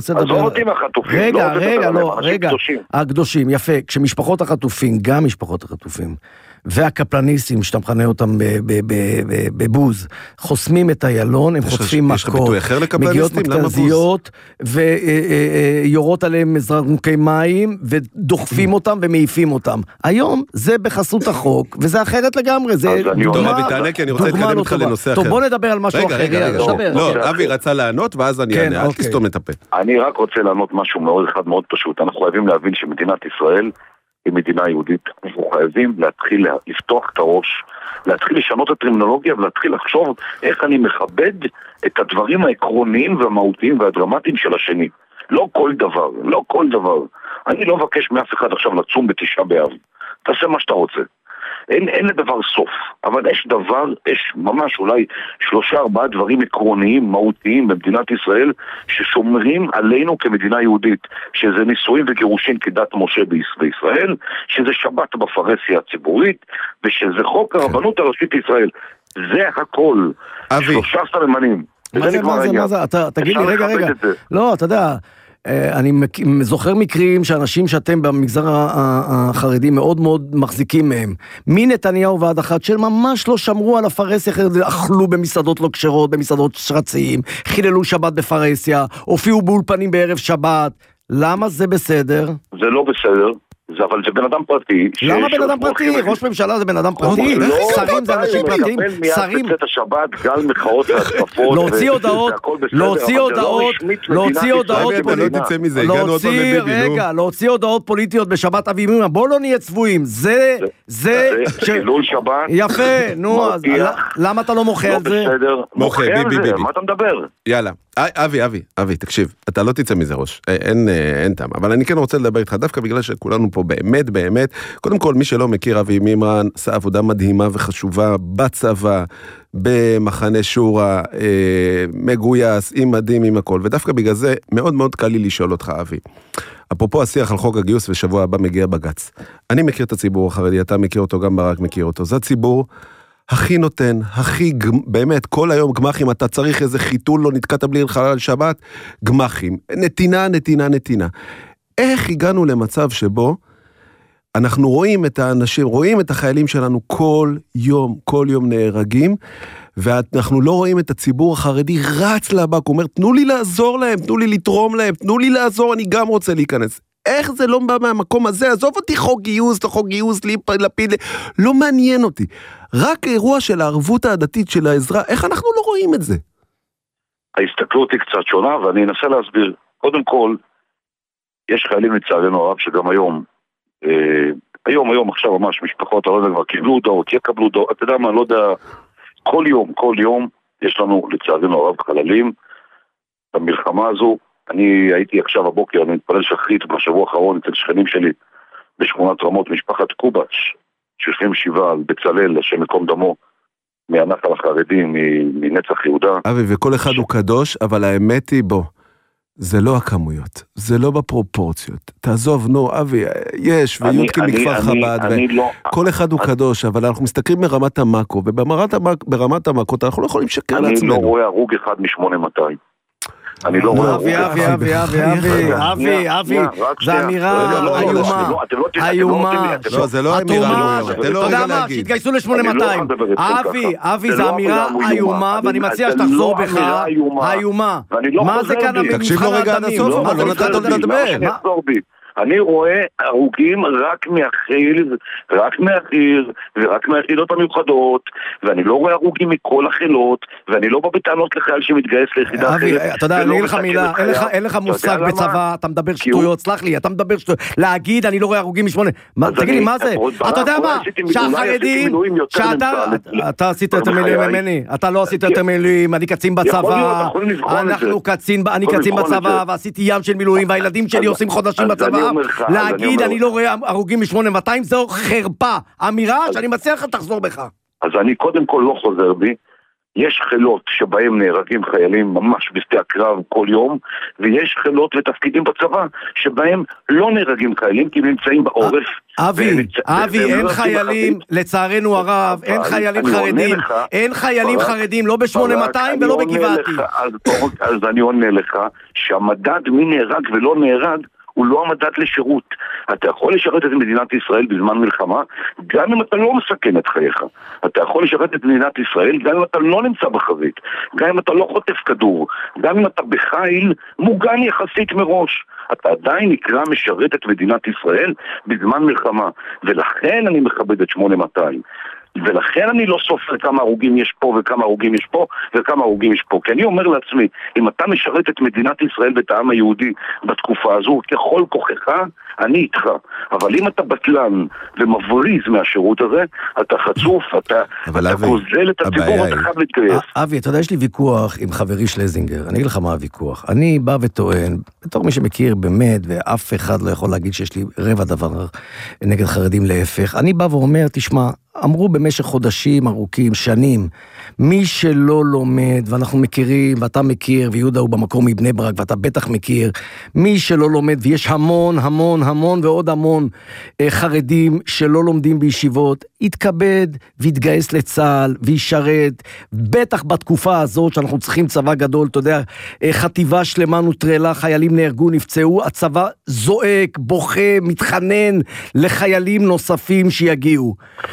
רגע, הקדושים, יפה, כשמשפחות החטופים, גם משפחות החטופים, והקפלניסטים, שאתה מכנה אותם בבוז, חוסמים את איילון, הם חוטפים מכות, מגיעות מכתזיות, ויורות עליהם זרנוקי מים, ודוחפים אותם ומעיפים אותם. היום זה בחסות החוק, וזה אחרת לגמרי, זה דוגמה לא טובה. טוב, בוא נדבר על משהו אחר. לא, אבי רצה לענות, ואז אני אענה, אל תסתום את הפה. אני רק רוצה לענות משהו מאוד אחד מאוד פשוט. אנחנו חייבים להבין שמדינת ישראל היא מדינה יהודית. אנחנו חייבים להתחיל לפתוח את הראש, להתחיל לשנות את הטרמינולוגיה ולהתחיל לחשוב איך אני מכבד את הדברים העקרוניים והמהותיים והדרמטיים של השני. לא כל דבר, לא כל דבר. אני לא מבקש מאף אחד עכשיו לצום בתשעה באב. תעשה מה שאתה רוצה. אין לדבר סוף, אבל יש ממש אולי 3-4 דברים עקרוניים, מהותיים במדינת ישראל, ששומרים עלינו כמדינה יהודית, שזה נישואים וגירושים כדת משה בישראל, שזה שבת בפרהסיה הציבורית, ושזה חוק הרבנות הראשית לישראל. זה הכל. 3 סממנים. מה זה? תגיד לי, רגע. לא, אתה יודע... אני זוכר מקרים שאנשים שאתם במגזר החרדי מאוד מאוד מחזיקים מהם, מנתניהו ועד אחת של ממש לא שמרו על הפרהסיה, אכלו במסעדות לא כשרות, במסעדות שרציים, חיללו שבת בפרהסיה, הופיעו באולפנים בערב שבת. למה זה בסדר? זה לא בסדר. אבל זה בן אדם פרטי. למה בן אדם פרטי? ראש ממשלה זה בן אדם פרטי? שרים זה אנשים פרטיים? שרים... בצאת השבת, גל מחאות והתקפות. להוציא הודעות להוציא הודעות פוליטיות בשבת אבי מימונה. בואו לא נהיה צבועים. זה חילול שבת. יפה, נו, למה אתה לא מוחה על זה? מוחה על זה, מה אתה מדבר? יאללה. אבי, תקשיב, אתה לא תצא מזה ראש, אין טעם, אבל אני כן רוצה לדבר איתך, דווקא בגלל שכולנו פה באמת, קודם כל מי שלא מכיר, אבי מימרן עשה עבודה מדהימה וחשובה בצבא, במחנה שורה, מגויס, עם מדים, עם הכל, ודווקא בגלל זה מאוד מאוד קל לי לשאול אותך, אבי. אפרופו השיח על חוק הגיוס, ושבוע הבא מגיע בגץ. אני מכיר את הציבור החרדי, אתה מכיר אותו, גם ברק מכיר אותו, זה הציבור הכי נותן, באמת, כל היום גמחים, אתה צריך איזה חיתול, לא נתקעת בלי חלל שבת, גמחים, נתינה. איך הגענו למצב שבו אנחנו רואים את האנשים, רואים את החיילים שלנו כל יום נהרגים, ואנחנו לא רואים את הציבור החרדי רץ לבק, הוא אומר, תנו לי לעזור להם, תנו לי לתרום להם, תנו לי לעזור, אני גם רוצה להיכנס. איך זה לא בא מהמקום הזה? עזוב אותי חוק גיוס, לפיד, לא מעניין אותי. רק אירוע של הערבות העדתית של העזרה, איך אנחנו לא רואים את זה? ההסתכלות היא קצת שונה, ואני אנסה להסביר. קודם כל, יש חיילים לצערנו הרב שגם היום עכשיו ממש משפחות הרוב כבר קיבלו הודעות, יקבלו הודעות, אתה יודע מה, לא יודע, כל יום יש לנו לצערנו הרב חללים במלחמה הזו. אני הייתי עכשיו הבוקר, אני מתפלל שחרית בשבוע האחרון אצל שכנים שלי בשכונת רמות, משפחת קובץ', שיושבים שבעה על בצלאל, השם מקום דמו, מהנחל החרדי, מנצח יהודה. אבי, וכל אחד הוא קדוש, אבל האמת היא בו. זה לא הכמויות, זה לא בפרופורציות. תעזוב, נו, אבי, יש, ויודקין מכפר חב"ד, כל אחד הוא קדוש, אבל אנחנו מסתכלים ברמת המאקו, וברמת המאקו, אנחנו לא יכולים לשקר לעצמנו. אני לא רואה הרוג אחד מ-8200. אני לא רואה הרוג אחד. אבי, זה אמירה איומה. לא, זה לא אמירה איומה. אתה יודע מה, שהתגייסו ל-8200. אבי, זה אמירה איומה, ואני מציע שתחזור בך. איומה. מה זה כאן המבחן תקשיב לו רגע עד הסוף, אבל לא נתת אותי לדבר. אני רואה הרוגים רק מהחיל, ורק מהחיר, ורק מהיחידות המיוחדות, ואני לא רואה הרוגים מכל החילות, ואני לא בא בטענות לחייל שמתגייס ליחידה אחרת. אבי, אתה יודע, אני אגיד לך מילה, אין לך מושג בצבא, אתה מדבר שטויות, סלח לי, אתה מדבר שטויות, להגיד אני לא רואה הרוגים משמונה, תגיד לי, מה זה? אתה יודע מה? שהחרדים, אתה עשית יותר מילואים ממני, אתה לא עשית יותר מילואים, אני קצין בצבא, אני קצין בצבא, ועשיתי ים של מילואים, והילדים שלי עושים חודשים בצבא. להגיד אני לא רואה הרוגים מ-8200 זו חרפה, אמירה שאני מציע לך תחזור בך. אז אני קודם כל לא חוזר בי. יש חילות שבהם נהרגים חיילים ממש בשדה הקרב כל יום, ויש חילות ותפקידים בצבא שבהם לא נהרגים חיילים כי הם נמצאים בעורף. אבי, אין חיילים, לצערנו הרב, אין חיילים חרדים, אין חיילים חרדים, לא ב-8200 ולא בגבעתי. אז אני עונה לך שהמדד מי נהרג ולא נהרג הוא לא המדד לשירות. אתה יכול לשרת את מדינת ישראל בזמן מלחמה, גם אם אתה לא מסכן את חייך. אתה יכול לשרת את מדינת ישראל, גם אם אתה לא נמצא בחזית, גם אם אתה לא חוטף כדור, גם אם אתה בחיל מוגן יחסית מראש. אתה עדיין נקרא משרת את מדינת ישראל בזמן מלחמה, ולכן אני מכבד את 8200. ולכן אני לא סופר כמה הרוגים יש פה וכמה הרוגים יש פה וכמה הרוגים יש פה, כי אני אומר לעצמי, אם אתה משרת את מדינת ישראל ואת העם היהודי בתקופה הזו, ככל כוחך, אני איתך. אבל אם אתה בטלן ומבריז מהשירות הזה, אתה חצוף, אתה גוזל את הציבור, אתה חייב להתגייס. אבי, אתה יודע, יש לי ויכוח עם חברי שלזינגר, אני אגיד לך מה הוויכוח. אני בא וטוען, בתור מי שמכיר באמת, ואף אחד לא יכול להגיד שיש לי רבע דבר נגד חרדים, להפך. אני בא ואומר, תשמע, אמרו במשך חודשים ארוכים, שנים, מי שלא לומד, ואנחנו מכירים, ואתה מכיר, ויהודה הוא במקום מבני ברק, ואתה בטח מכיר, מי שלא לומד, ויש המון, המון, המון ועוד המון חרדים שלא לומדים בישיבות, יתכבד ויתגייס לצה"ל, וישרת, בטח בתקופה הזאת שאנחנו צריכים צבא גדול, אתה יודע, חטיבה שלמה נוטרלה, חיילים נהרגו, נפצעו, הצבא זועק, בוכה, מתחנן לחיילים נוספים שיגיעו.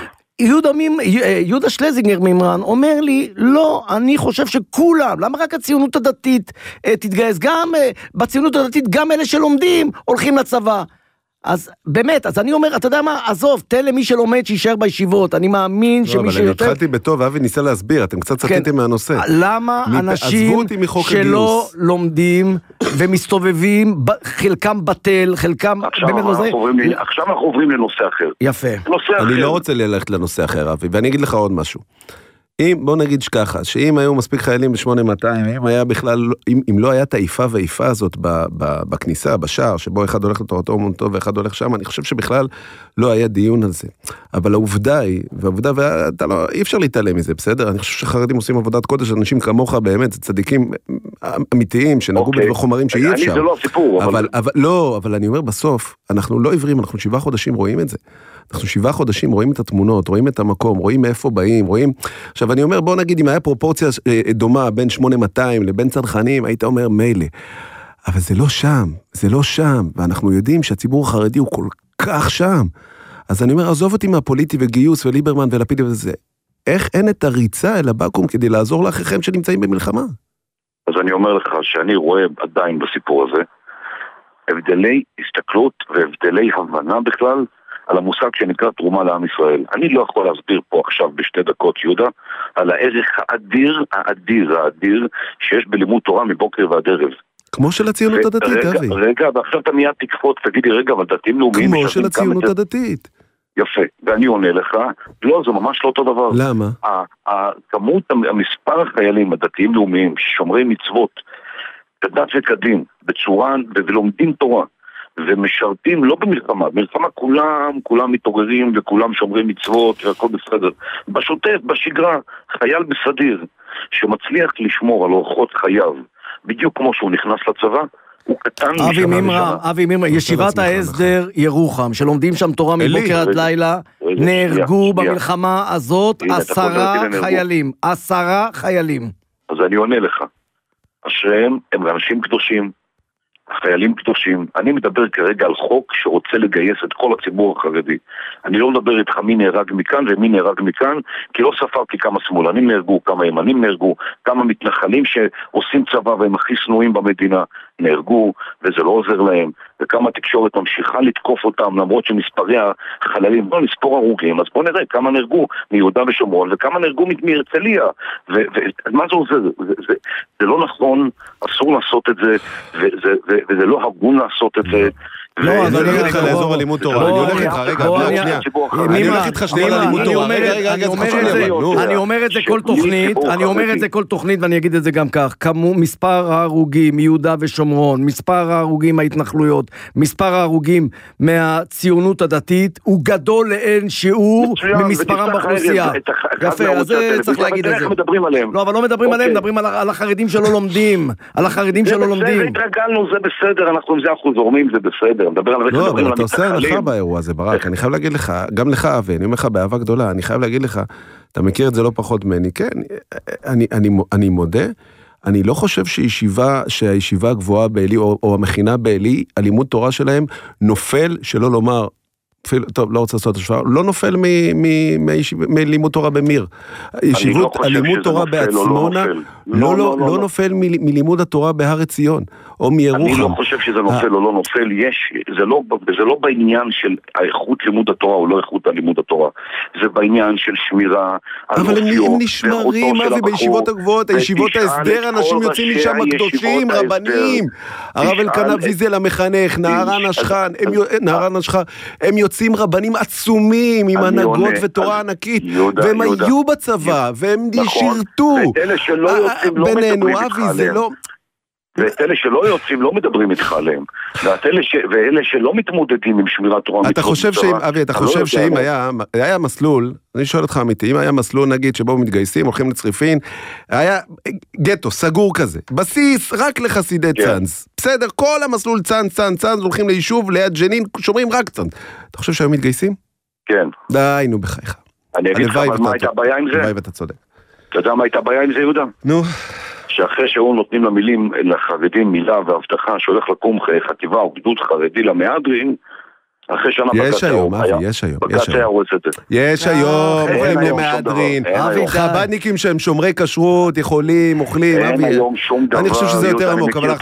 יהודה שלזינגר ממרן אומר לי, לא, אני חושב שכולם, למה רק הציונות הדתית תתגייס? גם בציונות הדתית, גם אלה שלומדים הולכים לצבא. אז באמת, אז אני אומר, אתה יודע מה, עזוב, תן למי שלומד שישאר בישיבות, אני מאמין שמי שיותר... אבל אני התחלתי בטוב, אבי ניסה להסביר, אתם קצת סטיתם מהנושא. למה אנשים שלא לומדים ומסתובבים, חלקם בטל, חלקם... עכשיו אנחנו עוברים לנושא אחר. יפה. אני לא רוצה ללכת לנושא אחר, אבי, ואני אגיד לך עוד משהו. בוא נגיד שככה, שאם היו מספיק חיילים ב-8200, אם היה בכלל, אם לא היה את האיפה והאיפה הזאת בכניסה, בשער, שבו אחד הולך לתורתו אומנותו ואחד הולך שם, אני חושב שבכלל לא היה דיון על זה. אבל העובדה היא, אי אפשר להתעלם מזה, בסדר? אני חושב שחרדים עושים עבודת קודש, אנשים כמוך באמת, צדיקים אמיתיים, שנגעו בחומרים שאי אפשר. זה לא הסיפור. אבל אני אומר בסוף, אנחנו לא עיוורים, אנחנו 7 חודשים רואים את זה. אנחנו 7 חודשים רואים את התמונות, רואים את המקום, רואים מאיפה באים, רואים... עכשיו אני אומר, בוא נגיד, אם היה פרופורציה דומה בין 8200 לבין צנחנים, היית אומר מילא. אבל זה לא שם, זה לא שם, ואנחנו יודעים שהציבור החרדי הוא כל כך שם. אז אני אומר, עזוב אותי מהפוליטי וגיוס וליברמן ולפיד וזה. איך אין את הריצה אל הבקום כדי לעזור לאחיכם שנמצאים במלחמה? אז אני אומר לך שאני רואה עדיין בסיפור הזה, הבדלי הסתכלות והבדלי הבנה בכלל, על המושג שנקרא תרומה לעם ישראל. אני לא יכול להסביר פה עכשיו ב2 דקות, יהודה, על הערך האדיר שיש בלימוד תורה מבוקר ועד ערב. כמו של הציונות הדתית, אבי. רגע, ועכשיו אתה מיד תקפוץ, תגידי, רגע, אבל דתיים לאומיים... כמו של הציונות הדתית. יפה, ואני עונה לך, לא, זה ממש לא אותו דבר. למה? כמות, המספר החיילים הדתיים לאומיים, ששומרי מצוות, כדת וכדין, בצורה, ולומדים תורה, ומשרתים לא במלחמה, במלחמה כולם מתעוררים וכולם שומרים מצוות והכל בסדר. בשוטף, בשגרה, חייל בסדיר שמצליח לשמור על אורחות חייו, בדיוק כמו שהוא נכנס לצבא, הוא קטן אבי מימרה, ישיבת ההסדר ירוחם, שלומדים שם תורה מבוקר עד לילה, נהרגו במלחמה הזאת 10 חיילים. 10 חיילים. אז אני עונה לך. אשריהם הם אנשים קדושים, החיילים קדושים. אני מדבר כרגע על חוק שרוצה לגייס את כל הציבור החרדי. אני לא מדבר איתך מי נהרג מכאן ומי נהרג מכאן, כי לא ספרתי כמה שמאלנים נהרגו, כמה ימנים נהרגו, כמה מתנחלים שעושים צבא והם הכי שנואים במדינה נהרגו, וזה לא עוזר להם, וכמה תקשורת ממשיכה לתקוף אותם, למרות שמספרי החללים, בוא נספור הרוגים, אז בוא נראה כמה נהרגו מיהודה ושומרון, וכמה נהרגו מהרצליה, ומה זה עוזר? זה לא נכון, אסור לעשות את זה, וזה לא הגון לעשות את זה. לא, אז אני הולך איתך לאזור הלימוד תורה, אני הולך איתך, רגע, אני הולך איתך שנייה ללימוד תורה, אני אומר את זה כל תוכנית, ואני אגיד את זה גם כך, מספר ההרוגים מיהודה ושומרון, מספר ההרוגים מההתנחלויות, מספר ההרוגים מהציונות הדתית, הוא גדול לאין שיעור ממספרם באוכלוסייה. יפה, אז צריך להגיד את זה. לא, אבל לא מדברים עליהם, מדברים על החרדים שלא לומדים, על החרדים שלא לומדים. זה התרגלנו, זה בסדר, אנחנו עם זה אחוז זורמים, זה בסדר. לא, אבל אתה עושה לך באירוע הזה, ברק, אני חייב להגיד לך, גם לך אבי, אני אומר לך באהבה גדולה, אני חייב להגיד לך, אתה מכיר את זה לא פחות ממני, כן, אני מודה, אני לא חושב שהישיבה הגבוהה בעלי, או המכינה בעלי, הלימוד תורה שלהם, נופל, שלא לומר, טוב, לא רוצה לעשות השוואה, לא נופל מלימוד תורה במיר. הלימוד תורה בעצמונה לא נופל מלימוד התורה בהר עציון, או מירוחם. אני לא חושב שזה נופל או לא נופל, זה לא בעניין של האיכות לימוד התורה או לא איכות הלימוד התורה, זה בעניין של שמירה על אופיו. אבל הם נשמרים, אבי, בישיבות הגבוהות, הישיבות ההסדר, אנשים יוצאים משם הקדושים, רבנים, הרב אלקנה ויזל המחנך, נהרן השכן, הם יוצאים רבנים עצומים עם הנהגות ותורה ענקית, והם היו בצבא, והם שירתו. בינינו, אבי, זה לא... ואת אלה שלא יוצאים לא מדברים איתך עליהם, ואלה שלא מתמודדים עם שמירת תורה. אתה חושב שאם היה מסלול, אני שואל אותך אמיתי, אם היה מסלול נגיד שבו מתגייסים, הולכים לצריפין, היה גטו, סגור כזה, בסיס רק לחסידי צאנז, בסדר, כל המסלול צאנז, הולכים ליישוב ליד ג'נין, שומרים רק צאנז. אתה חושב שהיו מתגייסים? כן. די, נו בחייך. אני אגיד לך מה הייתה הבעיה עם זה? הלוואי ואתה צודק. אתה יודע מה הייתה הבעיה עם זה, יהודה? נו. שאחרי שהוא נותנים למילים, לחרדים מילה והבטחה שהולך לקום חטיבה או גדוד חרדי למהדרין, אחרי שנה יש היום, אוכלים למהדרין, חב"דניקים שהם שומרי כשרות, יכולים, אוכלים, אני חושב שזה יותר עמוק, אבל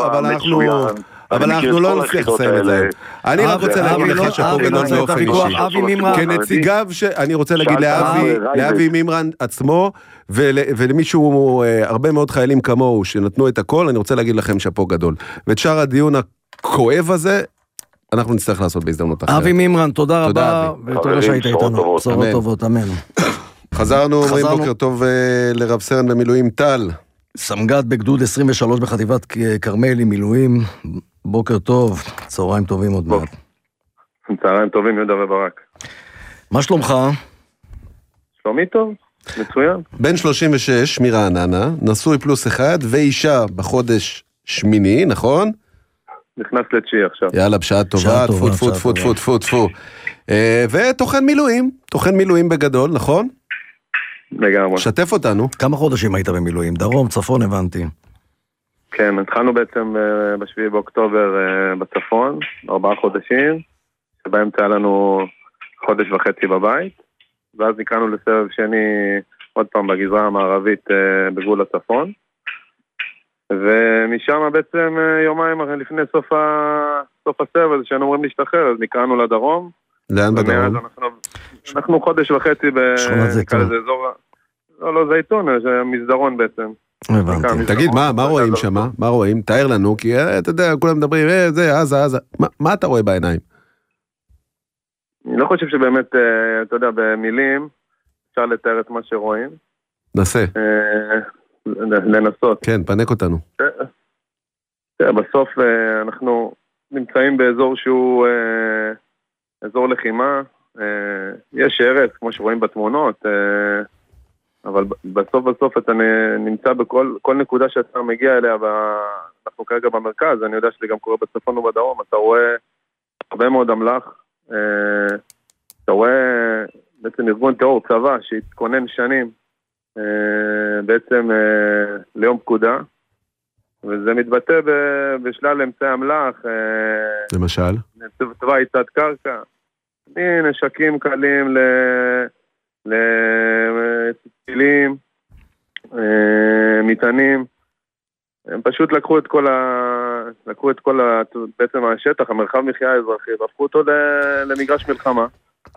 אנחנו לא נצליח לסיים את זה. אני רק רוצה להגיד לך שפה גדול זה אופן אישי. כנציגיו, אני רוצה להגיד לאבי מימרן עצמו, ולמישהו, הרבה מאוד חיילים כמוהו, שנתנו את הכל, אני רוצה להגיד לכם שפה גדול. ואת שאר הדיון הכואב הזה, אנחנו נצטרך לעשות בהזדמנות אחרת. אבי מימרן, תודה רבה, ותודה שהיית איתנו. בשורות טובות, אמן. חזרנו, אומרים בוקר טוב לרב סרן במילואים טל. סמג"ד בגדוד 23 בחטיבת כרמל עם מילואים. בוקר טוב, צהריים טובים עוד מעט. צהריים טובים, יהודה וברק. מה שלומך? שלומי טוב, מצוין. בן 36 מרעננה, נשוי פלוס אחד, ואישה בחודש שמיני, נכון? נכנס לתשיעי עכשיו. יאללה, בשעה טובה, טפו. ותוכן מילואים בגדול, נכון? לגמרי. שתף אותנו. כמה חודשים היית במילואים? דרום, צפון, הבנתי. כן, התחלנו בעצם ב7 באוקטובר בצפון, 4 חודשים, שבאמצע היה לנו 1.5 חודש בבית, ואז נקראנו לסבב שני עוד פעם בגזרה המערבית בגבול הצפון, ומשם בעצם יומיים לפני סוף הסבב הזה שהיינו אומרים להשתחרר, אז נקראנו לדרום. לאן בדרום? אנחנו 1.5 חודש שכונת זיתון. לא זיתון, זה מסדרון בעצם. הבנתי. תגיד, מה רואים שם? מה רואים? תאר לנו, כי אתה יודע, כולם מדברים, זה, עזה. מה אתה רואה בעיניים? אני לא חושב שבאמת, אתה יודע, במילים אפשר לתאר את מה שרואים. נסה. לנסות. כן, פנק אותנו. בסוף אנחנו נמצאים באזור שהוא אזור לחימה, יש הרס, כמו שרואים בתמונות, אבל בסוף אתה נמצא בכל נקודה שאתה מגיע אליה, אנחנו כרגע במרכז, אני יודע שזה גם קורה בצפון ובדרום, אתה רואה הרבה מאוד אמל"ח, אתה רואה בעצם ארגון טרור צבא שהתכונן שנים בעצם ליום פקודה, וזה מתבטא בשלל אמצעי אמל"ח, למשל? צבא יצאת קרקע, נשקים קלים לטילים, מטענים, הם פשוט לקחו את כל בעצם השטח, המרחב מחיה האזרחי, והפכו אותו למגרש מלחמה.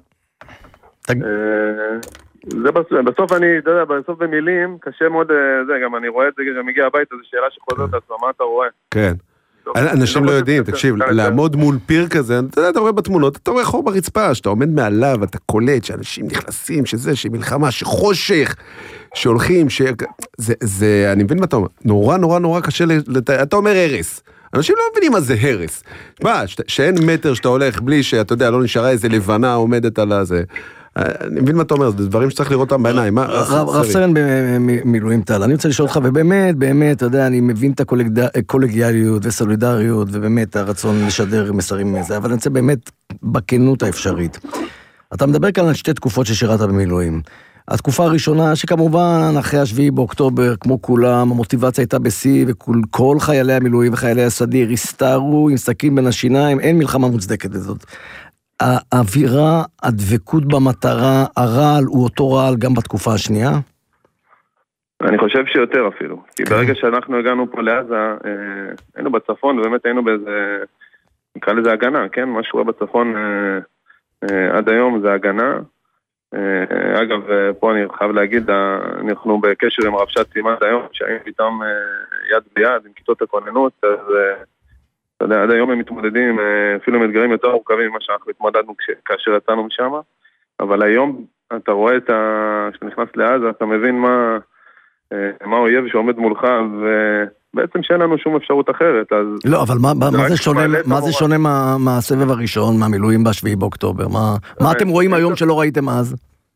זה בסוף אני, אתה יודע, בסוף במילים, קשה מאוד, זה גם אני רואה את זה, גם מגיע הביתה, זו שאלה שחוזרת עצמה, מה אתה רואה? כן. אנשים לא יודעים, תקשיב, לעמוד מול פיר כזה, אתה רואה בתמונות, אתה רואה חור ברצפה, שאתה עומד מעליו, אתה קולט שאנשים נכנסים, שזה, שמלחמה, שחושך, שהולכים, זה, אני מבין מה אתה אומר, נורא קשה, אתה אומר הרס, אנשים לא מבינים מה זה הרס, מה, שאין מטר שאתה הולך בלי שאתה יודע, לא נשארה איזה לבנה עומדת על הזה, אני מבין מה אתה אומר, זה דברים שצריך לראות אותם בעיניים. רב סרן במילואים טל, אני רוצה לשאול אותך, ובאמת, אתה יודע, אני מבין את הקולגיאליות וסולידריות, ובאמת הרצון לשדר מסרים מזה, אבל אני רוצה באמת בכנות האפשרית. אתה מדבר כאן על שתי תקופות ששירת במילואים. התקופה הראשונה, שכמובן אחרי 7 באוקטובר, כמו כולם, המוטיבציה הייתה בשיא, וכל חיילי המילואים וחיילי הסדיר הסתערו עם סכין בין השיניים, אין מלחמה מוצדקת לזאת. האווירה, הדבקות במטרה, הרעל הוא אותו רעל גם בתקופה השנייה? אני חושב שיותר אפילו. כי ברגע שאנחנו הגענו פה לעזה, היינו בצפון, ובאמת היינו באיזה, נקרא לזה הגנה, כן? מה שקורה בצפון עד היום זה הגנה. אגב, פה אני חייב להגיד, אנחנו בקשר עם הרבש"ץ עד היום, שהיינו איתם יד ביד, עם כיתות הכוננות, אז אתה יודע, עד היום הם מתמודדים אפילו עם אתגרים יותר מורכבים ממה שאנחנו התמודדנו כאשר יצאנו משם, אבל היום אתה רואה כשאתה נכנס לעזה, אתה מבין מה האויב שעומד מולך, ובעצם שאין לנו שום אפשרות אחרת. לא, אבל מה זה שונה מהסבב הראשון, מהמילואים ב7 באוקטובר? מה אתם רואים היום שלא ראיתם אז?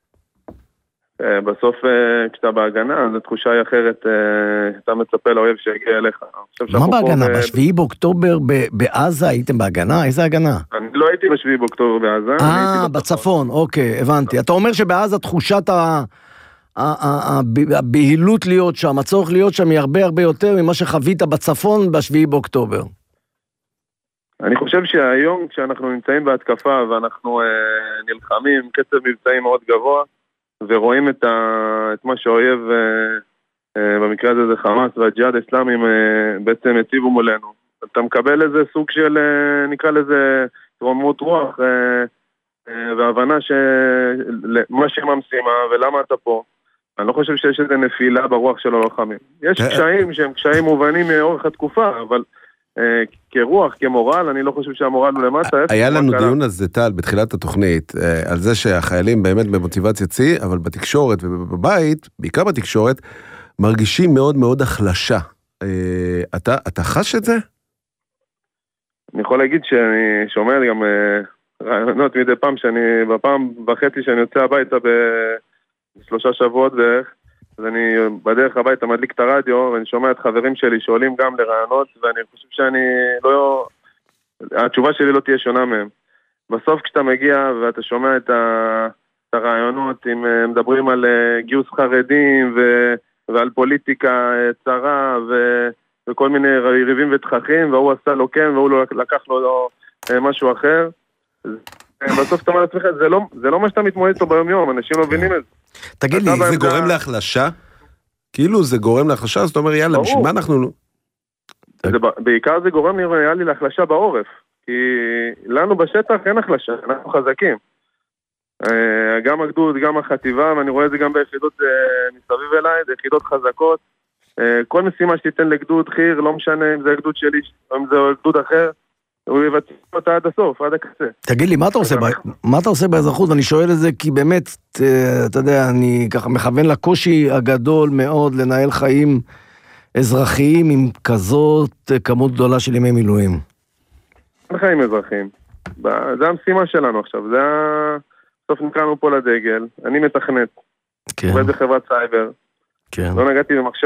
בסוף כשאתה בהגנה, זו תחושה היא אחרת, אתה מצפה לאויב שיגיע אליך. מה בהגנה? ב7 באוקטובר בעזה הייתם בהגנה? איזה הגנה? אני לא הייתי ב7 באוקטובר בעזה. בצפון, אוקיי, הבנתי. אתה אומר שבעזה תחושת הבהילות להיות שם, הצורך להיות שם היא הרבה יותר ממה שחווית בצפון ב7 באוקטובר. אני חושב שהיום כשאנחנו נמצאים בהתקפה ואנחנו נלחמים, קצב מבצעים מאוד גבוה, ורואים את מה שהאויב, במקרה הזה זה חמאס והג'יהאד האסלאמיים בעצם הציבו מולנו. אתה מקבל איזה סוג של, נקרא לזה, תרומות רוח, והבנה מה שם המשימה ולמה אתה פה. אני לא חושב שיש איזה נפילה ברוח של הלוחמים. יש קשיים שהם קשיים מובנים מאורך התקופה, אבל כרוח, כמורל, אני לא חושב שהמורל הוא למטה. היה לנו דיון על זה, טל, בתחילת התוכנית, על זה שהחיילים באמת במוטיבציה צי, אבל בתקשורת ובבית, בעיקר בתקשורת, מרגישים מאוד מאוד החלשה. אתה חש את זה? אני יכול להגיד שאני שומע גם רעיונות מדי פעם, בפעם וחצי שאני יוצא הביתה ב3 שבועות בערך, אז אני בדרך הביתה מדליק את הרדיו, ואני שומע את חברים שלי שעולים גם לרעיונות, ואני חושב התשובה שלי לא תהיה שונה מהם. בסוף כשאתה מגיע ואתה שומע את הרעיונות, אם מדברים על גיוס חרדים ועל פוליטיקה צרה וכל מיני ריבים ותככים, והוא עשה לו כן והוא לקח לו משהו אחר, בסוף אתה אומר לעצמך, זה לא מה שאתה מתמודד אותו ביום יום, אנשים לא מבינים את זה. תגיד לי, זה גורם להחלשה? כאילו זה גורם להחלשה, זאת אומרת, יאללה, בשביל מה אנחנו... בעיקר זה גורם נראה לי להחלשה בעורף, כי לנו בשטח אין החלשה, אנחנו חזקים. גם הגדוד, גם החטיבה, ואני רואה את זה גם ביחידות מסביב אליי, זה יחידות חזקות. כל משימה שתיתן לגדוד חיר, לא משנה אם זה הגדוד שלי, או אם זה גדוד אחר, הוא יבצע אותה עד הסוף, עד הקצה. תגיד לי, מה אתה עושה באזרחות? אני שואל את זה כי באמת, אתה יודע, אני ככה מכוון לקושי הגדול מאוד לנהל חיים אזרחיים עם כזאת כמות גדולה של ימי מילואים. חיים אזרחיים. זה המשימה שלנו עכשיו, בסוף נקראנו פה לדגל, אני מתכנת, עובד בחברת סייבר, לא נגעתי במחשב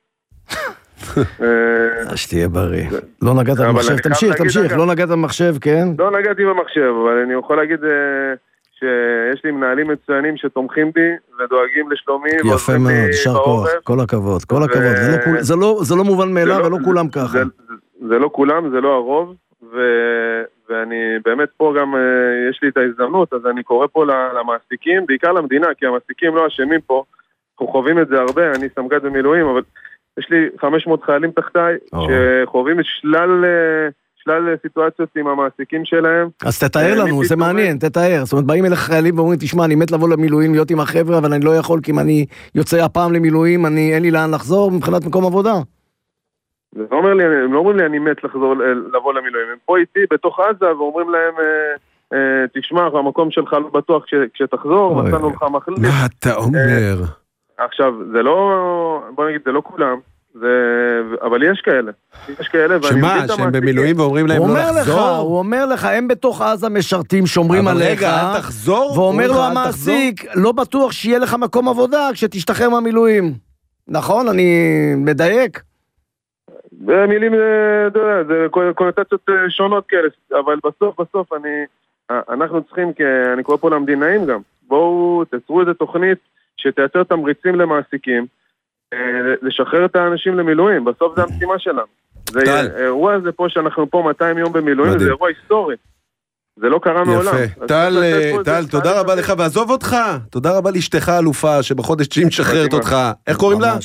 שתהיה בריא. לא נגעת במחשב, תמשיך, לא נגעת במחשב, כן? לא נגעתי במחשב, אבל אני יכול להגיד שיש לי מנהלים מצוינים שתומכים בי ודואגים לשלומי. יפה מאוד, שר כוח, כל הכבוד, כל הכבוד. זה לא מובן מאליו ולא כולם ככה. זה לא כולם, זה לא הרוב, ואני באמת פה גם יש לי את ההזדמנות, אז אני קורא פה למעסיקים, בעיקר למדינה, כי המעסיקים לא אשמים פה, אנחנו חווים את זה הרבה, אני סמג"ד במילואים, אבל יש לי 500 חיילים תחתיי, שחווים את שלל סיטואציות עם המעסיקים שלהם. אז תתאר לנו, זה מעניין, תתאר. זאת אומרת, באים אליך חיילים ואומרים, תשמע, אני מת לבוא למילואים, להיות עם החבר'ה, אבל אני לא יכול, כי אם אני יוצא הפעם למילואים, אין לי לאן לחזור מבחינת מקום עבודה. הם לא אומרים לי, אני מת לבוא למילואים. הם פה איתי בתוך עזה, ואומרים להם, תשמע, המקום שלך לא בטוח כשתחזור, מצאנו לך מחליף. מה אתה אומר? עכשיו, זה לא, בוא נגיד, זה לא כולם, אבל יש כאלה. שמה, שהם במילואים ואומרים להם לא לחזור? הוא אומר לך, הם בתוך עזה משרתים, שומרים עליך. אבל רגע, אל תחזור. ואומר לו המעסיק, לא בטוח שיהיה לך מקום עבודה כשתשתחרר מהמילואים. נכון? אני מדייק? במילים, זה קונוטציות שונות כאלה, אבל בסוף אנחנו צריכים, כי אני קורא פה למדינאים גם, בואו תצרו איזה תוכנית שתייצר תמריצים למעסיקים, לשחרר את האנשים למילואים, בסוף זה המשימה שלנו. זה אירוע הזה פה שאנחנו פה 200 יום במילואים, זה אירוע היסטורי. זה לא קרה מעולם. יפה. טל, תודה רבה לך, ועזוב אותך. תודה רבה לאשתך אלופה, שבחודש 9 משחררת אותך. איך קוראים לה?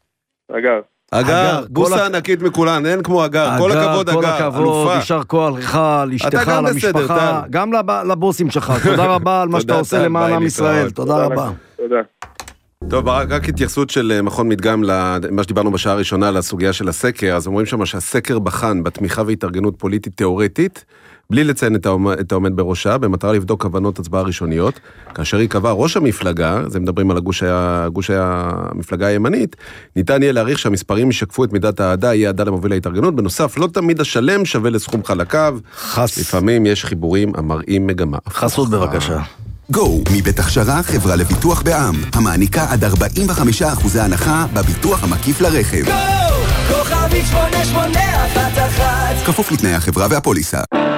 אגר, בוסה ענקית מכולן, אין כמו אגר, כל הכבוד אגר, אלופה. כל הכבוד, יישר כוח לך, לאשתך, למשפחה, גם לבוסים שלך. תודה רבה על מה שאתה עושה למען עם ישראל, תודה רבה. תודה. טוב, רק התייחסות של מכון מדגם למה שדיברנו בשעה הראשונה לסוגיה של הסקר, אז אומרים שם שהסקר בחן בתמיכה והתארגנות פוליטית תיאורטית, בלי לציין את העומד בראשה, במטרה לבדוק כוונות הצבעה ראשוניות, כאשר היא קבעה ראש המפלגה, זה מדברים על הגוש המפלגה הימנית, ניתן יהיה להעריך שהמספרים ישקפו את מידת העדה, יהיה העדה למוביל ההתארגנות, בנוסף, לא תמיד השלם שווה לסכום חלקיו, לפעמים יש חיבורים המראים מגמה. חסות בבקשה. גו, מבית הכשרה חברה לביטוח בע"מ, המעניקה עד 45% הנחה בביטוח המקיף לרכב. גו! כוכבית 8811 כפוף לתנאי החברה והפוליסה.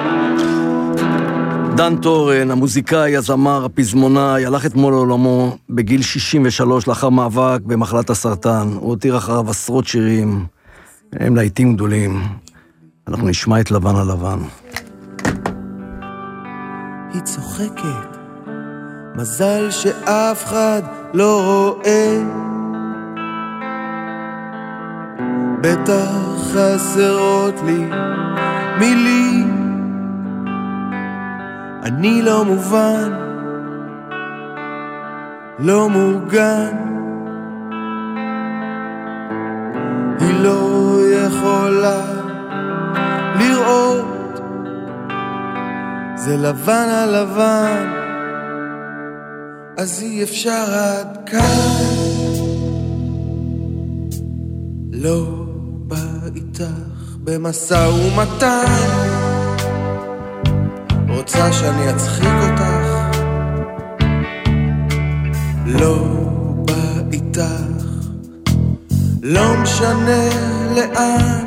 דן טורן, המוזיקאי, הזמר, הפזמונאי, הלך אתמול לעולמו בגיל 63 לאחר מאבק במחלת הסרטן. הוא הותיר אחריו עשרות שירים, הם להיטים גדולים. אנחנו נשמע את לבן על לבן. היא צוחקת, מזל שאף אחד לא רואה, בטח חסרות לי מילים, אני לא מובן, לא מוגן, היא לא יכולה לראות, זה לבן על לבן, אז אי אפשר עד כאן, לא בא איתך במשא ומתן, רוצה שאני אצחיק אותך, לא בא איתך, לא משנה לאן,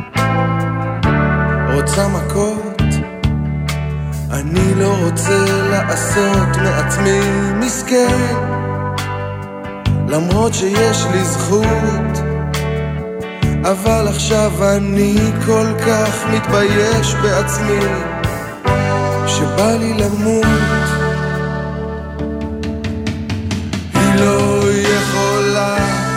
רוצה מכות, אני לא רוצה לעשות מעצמי מסכן, למרות שיש לי זכות, אבל עכשיו אני כל כך מתבייש בעצמי, שבא לי למות, היא לא יכולה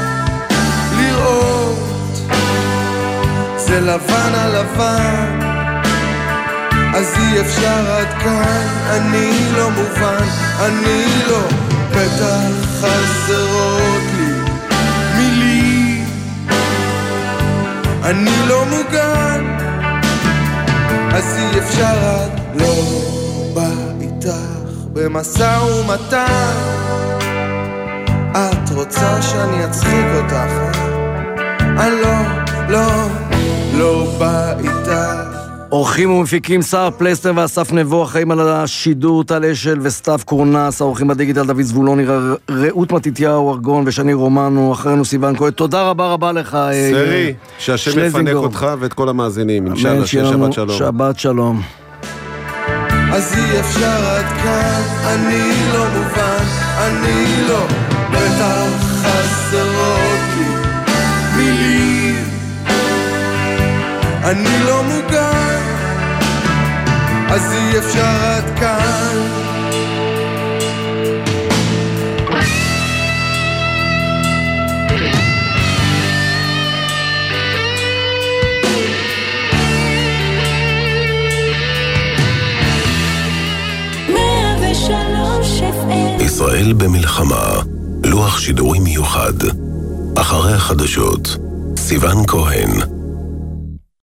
לראות, זה לבן על לבן, אז אי אפשר עד כאן, אני לא מובן, אני לא, בטח חסרות לי מילים, אני לא מוגן, אז אי אפשר עד לא בא איתך במשא ומתן, את רוצה שאני אצחיק אותך, אני לא בא איתך, אורחים ומפיקים שר פלסטר ואסף נבו, אחראים על השידור טל אשל וסתיו קורנס, האורחים בדיגיטל דוד זבולוני, רעות מתתיהו ארגון ושני רומנו, אחרינו סיוון כהן. תודה רבה רבה לך סרי, שהשם יפנק אותך ואת כל המאזינים, אינשאללה, שבת שלום. שבת שלום. אז אי אפשר עד כאן, אני לא מובן, אני לא, בטח חסרות לי מילים, אני לא מוגן, אז אי אפשר עד כאן. ישראל במלחמה, לוח שידורי מיוחד. אחרי החדשות, סיוון כהן.